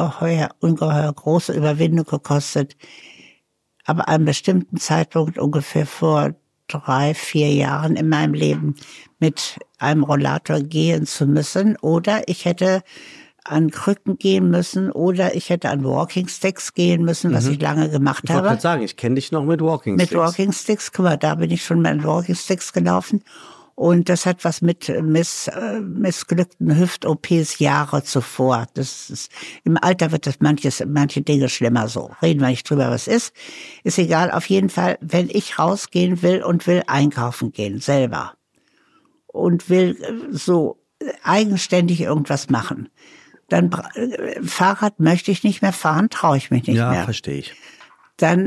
große Überwindung gekostet, aber an einem bestimmten Zeitpunkt, ungefähr vor 3-4 Jahren in meinem Leben, mit einem Rollator gehen zu müssen. Oder ich hätte an Krücken gehen müssen oder ich hätte an Walking Sticks gehen müssen, was ich lange gemacht habe. Ich wollte gerade sagen, ich kenne dich noch mit Walking Sticks. Mit Walking Sticks, guck mal, da bin ich schon mit Walking Sticks gelaufen. Und das hat was mit missglückten Hüft-OPs Jahre zuvor. Im Alter wird das manche Dinge schlimmer so. Reden wir nicht drüber, was ist. Ist egal. Auf jeden Fall, wenn ich rausgehen will und will einkaufen gehen, selber. Und will so eigenständig irgendwas machen. Dann Fahrrad möchte ich nicht mehr fahren, traue ich mich nicht mehr. Ja, verstehe ich. Dann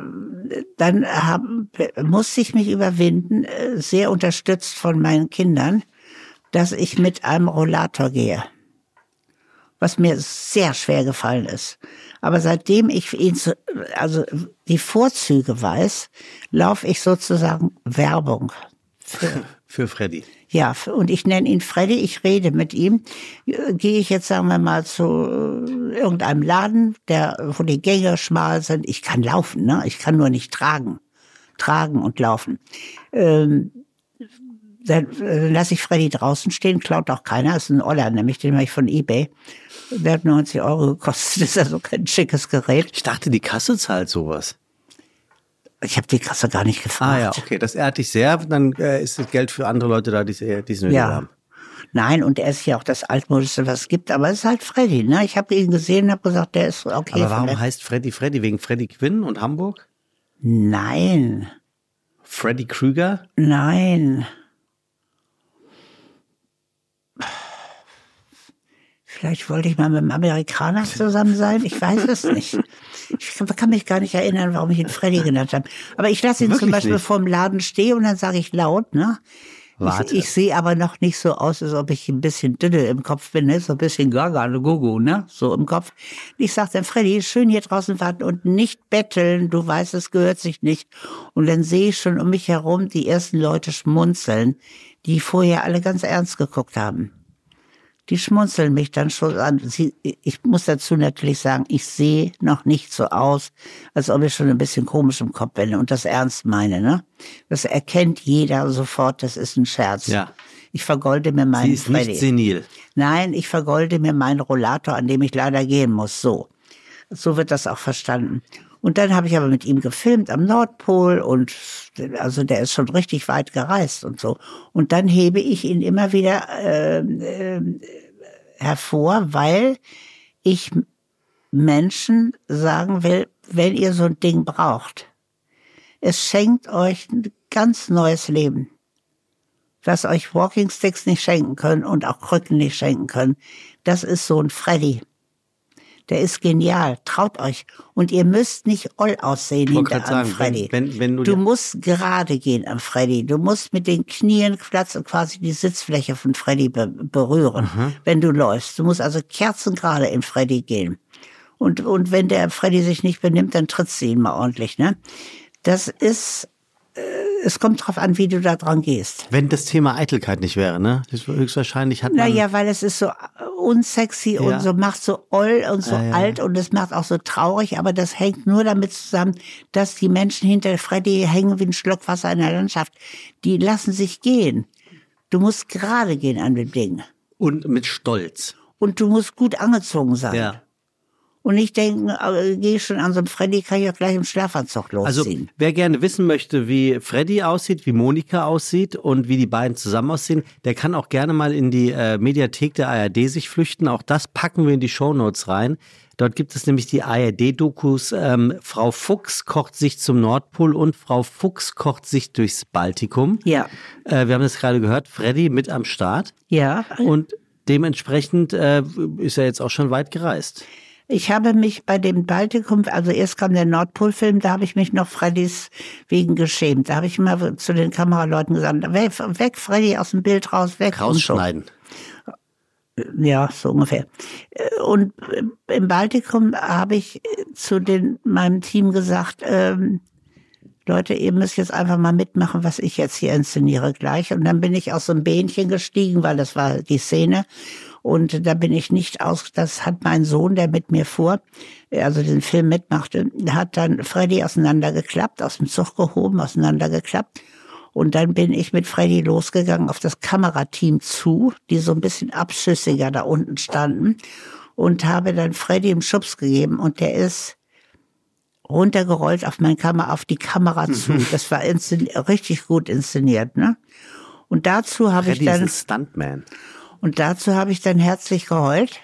musste ich mich überwinden, sehr unterstützt von meinen Kindern, dass ich mit einem Rollator gehe. was mir sehr schwer gefallen ist. Aber seitdem ich ihn, also die Vorzüge weiß, laufe ich sozusagen Werbung für Freddy. Ja, und ich nenne ihn Freddy, ich rede mit ihm. Gehe ich jetzt, sagen wir mal, zu irgendeinem Laden, wo die Gänge schmal sind. Ich kann laufen, ne? Ich kann nur nicht tragen und laufen. Dann lasse ich Freddy draußen stehen, klaut auch keiner. Das ist ein Oller, nämlich den habe ich von eBay. Der hat 90 € gekostet, das ist also kein schickes Gerät. Ich dachte, die Kasse zahlt sowas. Ich habe die Kasse gar nicht gefragt. Ah ja, okay, das ehrt dich sehr. Dann ist das Geld für andere Leute da, die es nötig haben. Nein, und er ist ja auch das Altmodischste, was es gibt. Aber es ist halt Freddy, ne? Ich habe ihn gesehen und habe gesagt, der ist okay. Aber warum heißt Freddy Freddy? Wegen Freddy Quinn und Hamburg? Nein. Freddy Krüger? Nein. Vielleicht wollte ich mal mit einem Amerikaner zusammen sein. Ich weiß es nicht. Ich kann mich gar nicht erinnern, warum ich ihn Freddy genannt habe. Aber ich lasse ihn Wirklich zum Beispiel nicht? vorm Laden stehen und dann sage ich laut, ne? Warte. Ich sehe aber noch nicht so aus, als ob ich ein bisschen dünne im Kopf bin, ne? So ein bisschen gaga, gugu, ne? So im Kopf. Ich sage dann, Freddy, schön hier draußen warten und nicht betteln. Du weißt, es gehört sich nicht. Und dann sehe ich schon um mich herum die ersten Leute schmunzeln, die vorher alle ganz ernst geguckt haben. Die schmunzeln mich dann schon an. Ich muss dazu natürlich sagen, ich sehe noch nicht so aus, als ob ich schon ein bisschen komisch im Kopf bin und das ernst meine, ne? Das erkennt jeder sofort, das ist ein Scherz. Ja. Ich vergolde mir meinen Sie ist Freddy. nicht senil. Nein, ich vergolde mir meinen Rollator, an dem ich leider gehen muss. So wird das auch verstanden. Und dann habe ich aber mit ihm gefilmt am Nordpol und also der ist schon richtig weit gereist und so. Und dann hebe ich ihn immer wieder hervor, weil ich Menschen sagen will, wenn ihr so ein Ding braucht, es schenkt euch ein ganz neues Leben, was euch Walking Sticks nicht schenken können und auch Krücken nicht schenken können. Das ist so ein Freddy. Der ist genial, traut euch. Und ihr müsst nicht oll aussehen hinter am Freddy. Wenn du musst gerade gehen am Freddy. Du musst mit den Knien quasi die Sitzfläche von Freddy berühren, wenn du läufst. Du musst also kerzengerade in Freddy gehen. Und wenn der Freddy sich nicht benimmt, dann trittst du ihn mal ordentlich, ne? Das ist, es kommt drauf an, wie du da dran gehst. Wenn das Thema Eitelkeit nicht wäre, ne? Das höchstwahrscheinlich hat man... Naja, weil es ist so unsexy und so macht so oll und so alt und es macht auch so traurig, aber das hängt nur damit zusammen, dass die Menschen hinter Freddy hängen wie ein Schluck Wasser in der Landschaft. Die lassen sich gehen. Du musst gerade gehen an dem Ding. Und mit Stolz. Und du musst gut angezogen sein. Ja. Und nicht denken, gehe ich schon an so einem Freddy, kann ich auch gleich im Schlafanzug losziehen. Also wer gerne wissen möchte, wie Freddy aussieht, wie Monika aussieht und wie die beiden zusammen aussehen, der kann auch gerne mal in die Mediathek der ARD sich flüchten. Auch das packen wir in die Shownotes rein. Dort gibt es nämlich die ARD-Dokus Frau Fuchs kocht sich zum Nordpol und Frau Fuchs kocht sich durchs Baltikum. Ja. Wir haben das gerade gehört, Freddy mit am Start. Ja. Und dementsprechend ist er jetzt auch schon weit gereist. Ich habe mich bei dem Baltikum, also erst kam der Nordpol-Film, da habe ich mich noch Freddys wegen geschämt. Da habe ich immer zu den Kameraleuten gesagt, weg Freddy aus dem Bild raus, weg. Rausschneiden. Ja, so ungefähr. Und im Baltikum habe ich zu meinem Team gesagt, Leute, ihr müsst jetzt einfach mal mitmachen, was ich jetzt hier inszeniere gleich. Und dann bin ich aus so einem Bähnchen gestiegen, weil das war die Szene. Und da bin ich nicht das hat mein Sohn, der mit mir fuhr, also den Film mitmachte, hat dann Freddy auseinandergeklappt, aus dem Zug gehoben, auseinandergeklappt. Und dann bin ich mit Freddy losgegangen auf das Kamerateam zu, die so ein bisschen abschüssiger da unten standen, und habe dann Freddy einen Schubs gegeben und der ist runtergerollt auf die Kamera zu. Das war richtig gut inszeniert, ne? Und dazu habe ich dann... Freddy ist ein Stuntman. Und dazu habe ich dann herzlich geheult.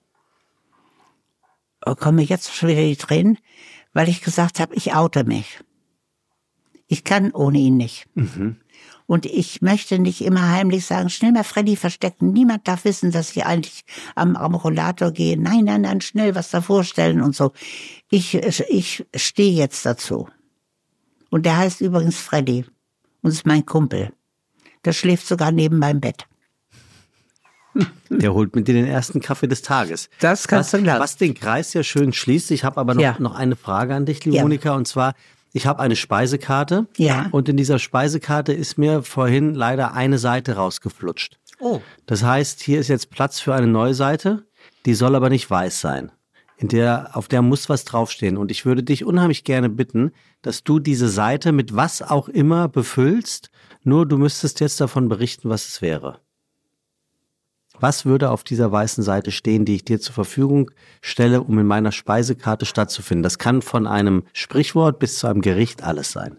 Kommen mir jetzt schon wieder die Tränen, weil ich gesagt habe, ich oute mich. Ich kann ohne ihn nicht. Und ich möchte nicht immer heimlich sagen, schnell mal Freddy verstecken. Niemand darf wissen, dass ich eigentlich am Rollator gehe. Nein, schnell was davor stellen und so. Ich stehe jetzt dazu. Und der heißt übrigens Freddy und ist mein Kumpel. Der schläft sogar neben meinem Bett. Der holt mit dir den ersten Kaffee des Tages. Das kannst du glauben. Was den Kreis ja schön schließt. Ich habe aber noch eine Frage an dich, liebe Monika, und zwar, ich habe eine Speisekarte und in dieser Speisekarte ist mir vorhin leider eine Seite rausgeflutscht. Oh. Das heißt, hier ist jetzt Platz für eine neue Seite, die soll aber nicht weiß sein. Auf der muss was draufstehen. Und ich würde dich unheimlich gerne bitten, dass du diese Seite mit was auch immer befüllst, nur du müsstest jetzt davon berichten, was es wäre. Was würde auf dieser weißen Seite stehen, die ich dir zur Verfügung stelle, um in meiner Speisekarte stattzufinden? Das kann von einem Sprichwort bis zu einem Gericht alles sein.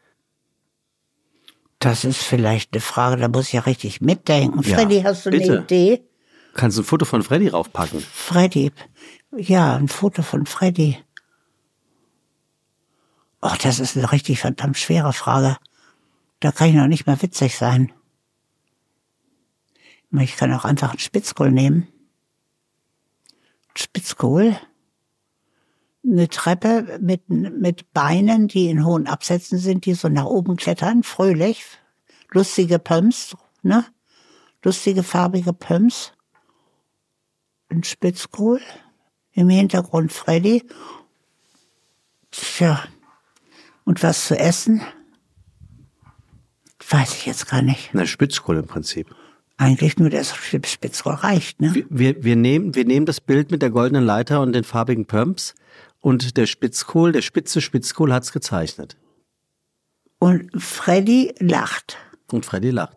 Das ist vielleicht eine Frage, da muss ich ja richtig mitdenken. Freddy, hast du eine Idee? Kannst du ein Foto von Freddy raufpacken? Freddy, ja, ein Foto von Freddy. Oh, das ist eine richtig verdammt schwere Frage. Da kann ich noch nicht mehr witzig sein. Ich kann auch einfach einen Spitzkohl nehmen. Spitzkohl. Eine Treppe mit Beinen, die in hohen Absätzen sind, die so nach oben klettern, fröhlich. Lustige Pumps, ne? Lustige farbige Pumps. Ein Spitzkohl. Im Hintergrund Freddy. Tja. Und was zu essen? Weiß ich jetzt gar nicht. Na, Spitzkohl im Prinzip. Eigentlich nur der Spitzkohl reicht, ne? Wir nehmen das Bild mit der goldenen Leiter und den farbigen Pumps und der Spitzkohl, der spitze Spitzkohl hat's gezeichnet. Und Freddy lacht. Und Freddy lacht.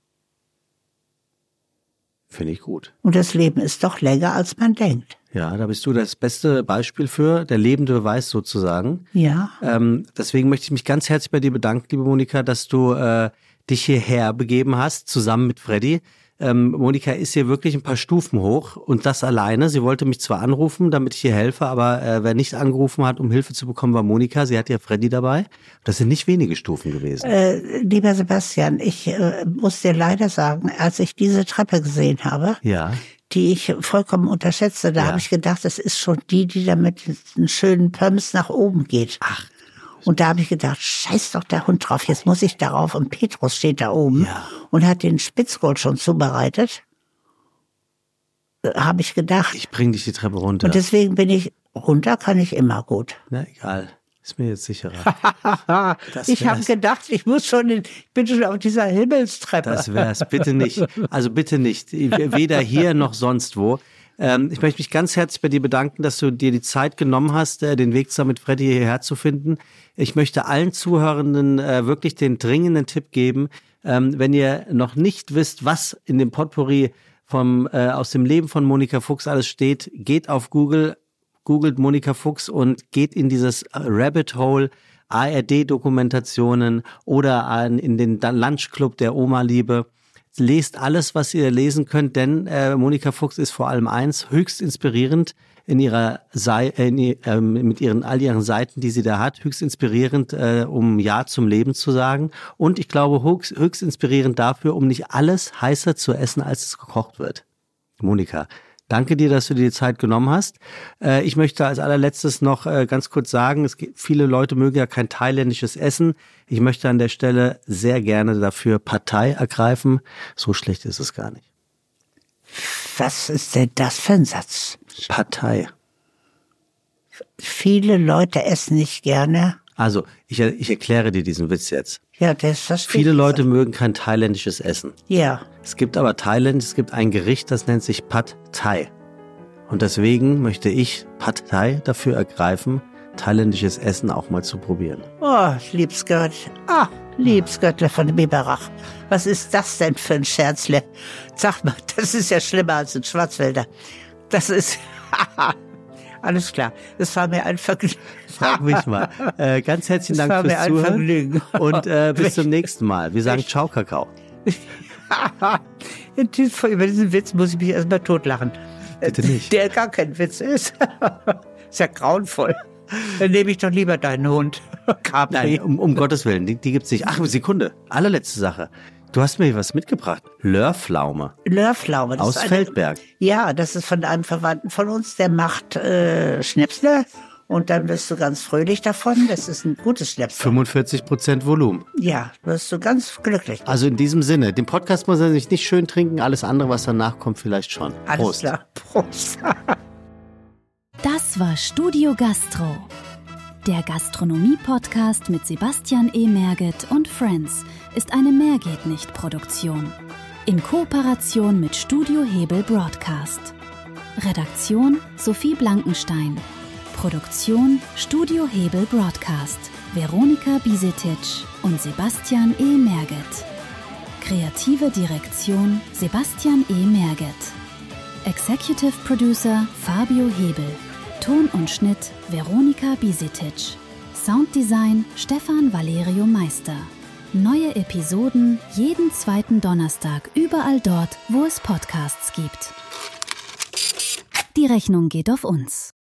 Finde ich gut. Und das Leben ist doch länger, als man denkt. Ja, da bist du das beste Beispiel für, der lebende Beweis sozusagen. Ja. Deswegen möchte ich mich ganz herzlich bei dir bedanken, liebe Monika, dass du dich hierher begeben hast, zusammen mit Freddy. Monika ist hier wirklich ein paar Stufen hoch und das alleine. Sie wollte mich zwar anrufen, damit ich ihr helfe, aber wer nicht angerufen hat, um Hilfe zu bekommen, war Monika. Sie hat ja Freddy dabei. Das sind nicht wenige Stufen gewesen. Lieber Sebastian, ich muss dir leider sagen, als ich diese Treppe gesehen habe, die ich vollkommen unterschätze, da habe ich gedacht, das ist schon die da mit einen schönen Pumps nach oben geht. Ach. Und da habe ich gedacht, scheiß doch der Hund drauf, jetzt muss ich darauf. Und Petrus steht da oben und hat den Spitzkohl schon zubereitet. Habe ich gedacht. Ich bring dich die Treppe runter. Und deswegen runter kann ich immer gut. Na egal, ist mir jetzt sicherer. Ich habe gedacht, ich bin schon auf dieser Himmelstreppe. Das wär's, bitte nicht. Also bitte nicht, weder hier noch sonst wo. Ich möchte mich ganz herzlich bei dir bedanken, dass du dir die Zeit genommen hast, den Weg zusammen mit Freddy hierher zu finden. Ich möchte allen Zuhörenden wirklich den dringenden Tipp geben, wenn ihr noch nicht wisst, was in dem Potpourri aus dem Leben von Monika Fuchs alles steht, geht auf Google, googelt Monika Fuchs und geht in dieses Rabbit Hole, ARD-Dokumentationen oder in den Lunchclub der Oma-Liebe. Lest alles, was ihr lesen könnt, denn Monika Fuchs ist vor allem eins, höchst inspirierend in ihrer all ihren Seiten, die sie da hat, höchst inspirierend, um Ja zum Leben zu sagen. Und ich glaube, höchst inspirierend dafür, um nicht alles heißer zu essen, als es gekocht wird. Monika, danke dir, dass du dir die Zeit genommen hast. Ich möchte als allerletztes noch ganz kurz sagen, viele Leute mögen ja kein thailändisches Essen. Ich möchte an der Stelle sehr gerne dafür Partei ergreifen. So schlecht ist es gar nicht. Was ist denn das für ein Satz? Partei. Viele Leute essen nicht gerne. Also, ich erkläre dir diesen Witz jetzt. Ja, das verstehe ich. Viele Leute mögen kein thailändisches Essen. Ja. Es gibt aber es gibt ein Gericht, das nennt sich Pad Thai. Und deswegen möchte ich Pad Thai dafür ergreifen, thailändisches Essen auch mal zu probieren. Oh, liebs Gott. Ah, liebs Göttle von Biberach. Was ist das denn für ein Scherzle? Sag mal, das ist ja schlimmer als ein Schwarzwälder. Das ist... Alles klar, das war mir ein Vergnügen. Frag mich mal. Ganz herzlichen Dank fürs Zuhören. Vergnügen. Und bis zum nächsten Mal. Wir sagen Ciao, Kakao. Über diesen Witz muss ich mich erstmal totlachen. Bitte nicht. Der gar kein Witz ist. Ist ja grauenvoll. Dann nehme ich doch lieber deinen Hund. Capri. Nein, um Gottes Willen, die gibt's nicht. Ach, Sekunde. Allerletzte Sache. Du hast mir was mitgebracht. Löhrpflaume. Löhrpflaume. Aus Feldberg. Ja, das ist von einem Verwandten von uns, der macht Schnäpsle Und dann wirst du ganz fröhlich davon. Das ist ein gutes Schnäpschen. 45% Volumen. Ja, wirst du ganz glücklich. Also in diesem Sinne, den Podcast muss er sich nicht schön trinken, alles andere, was danach kommt, vielleicht schon. Alles Prost. klar. Prost. Das war Studio Gastro, der Gastronomie-Podcast mit Sebastian E. Merget und Friends ist eine Mehrgeht-nicht-Produktion. In Kooperation mit Studio Hebel Broadcast. Redaktion Sophie Blankenstein. Produktion Studio Hebel Broadcast. Veronika Bisetic und Sebastian E. Merget. Kreative Direktion Sebastian E. Merget. Executive Producer Fabio Hebel. Ton und Schnitt Veronika Bisetic. Sounddesign Stefan Valerio Meister. Neue Episoden jeden zweiten Donnerstag überall dort, wo es Podcasts gibt. Die Rechnung geht auf uns.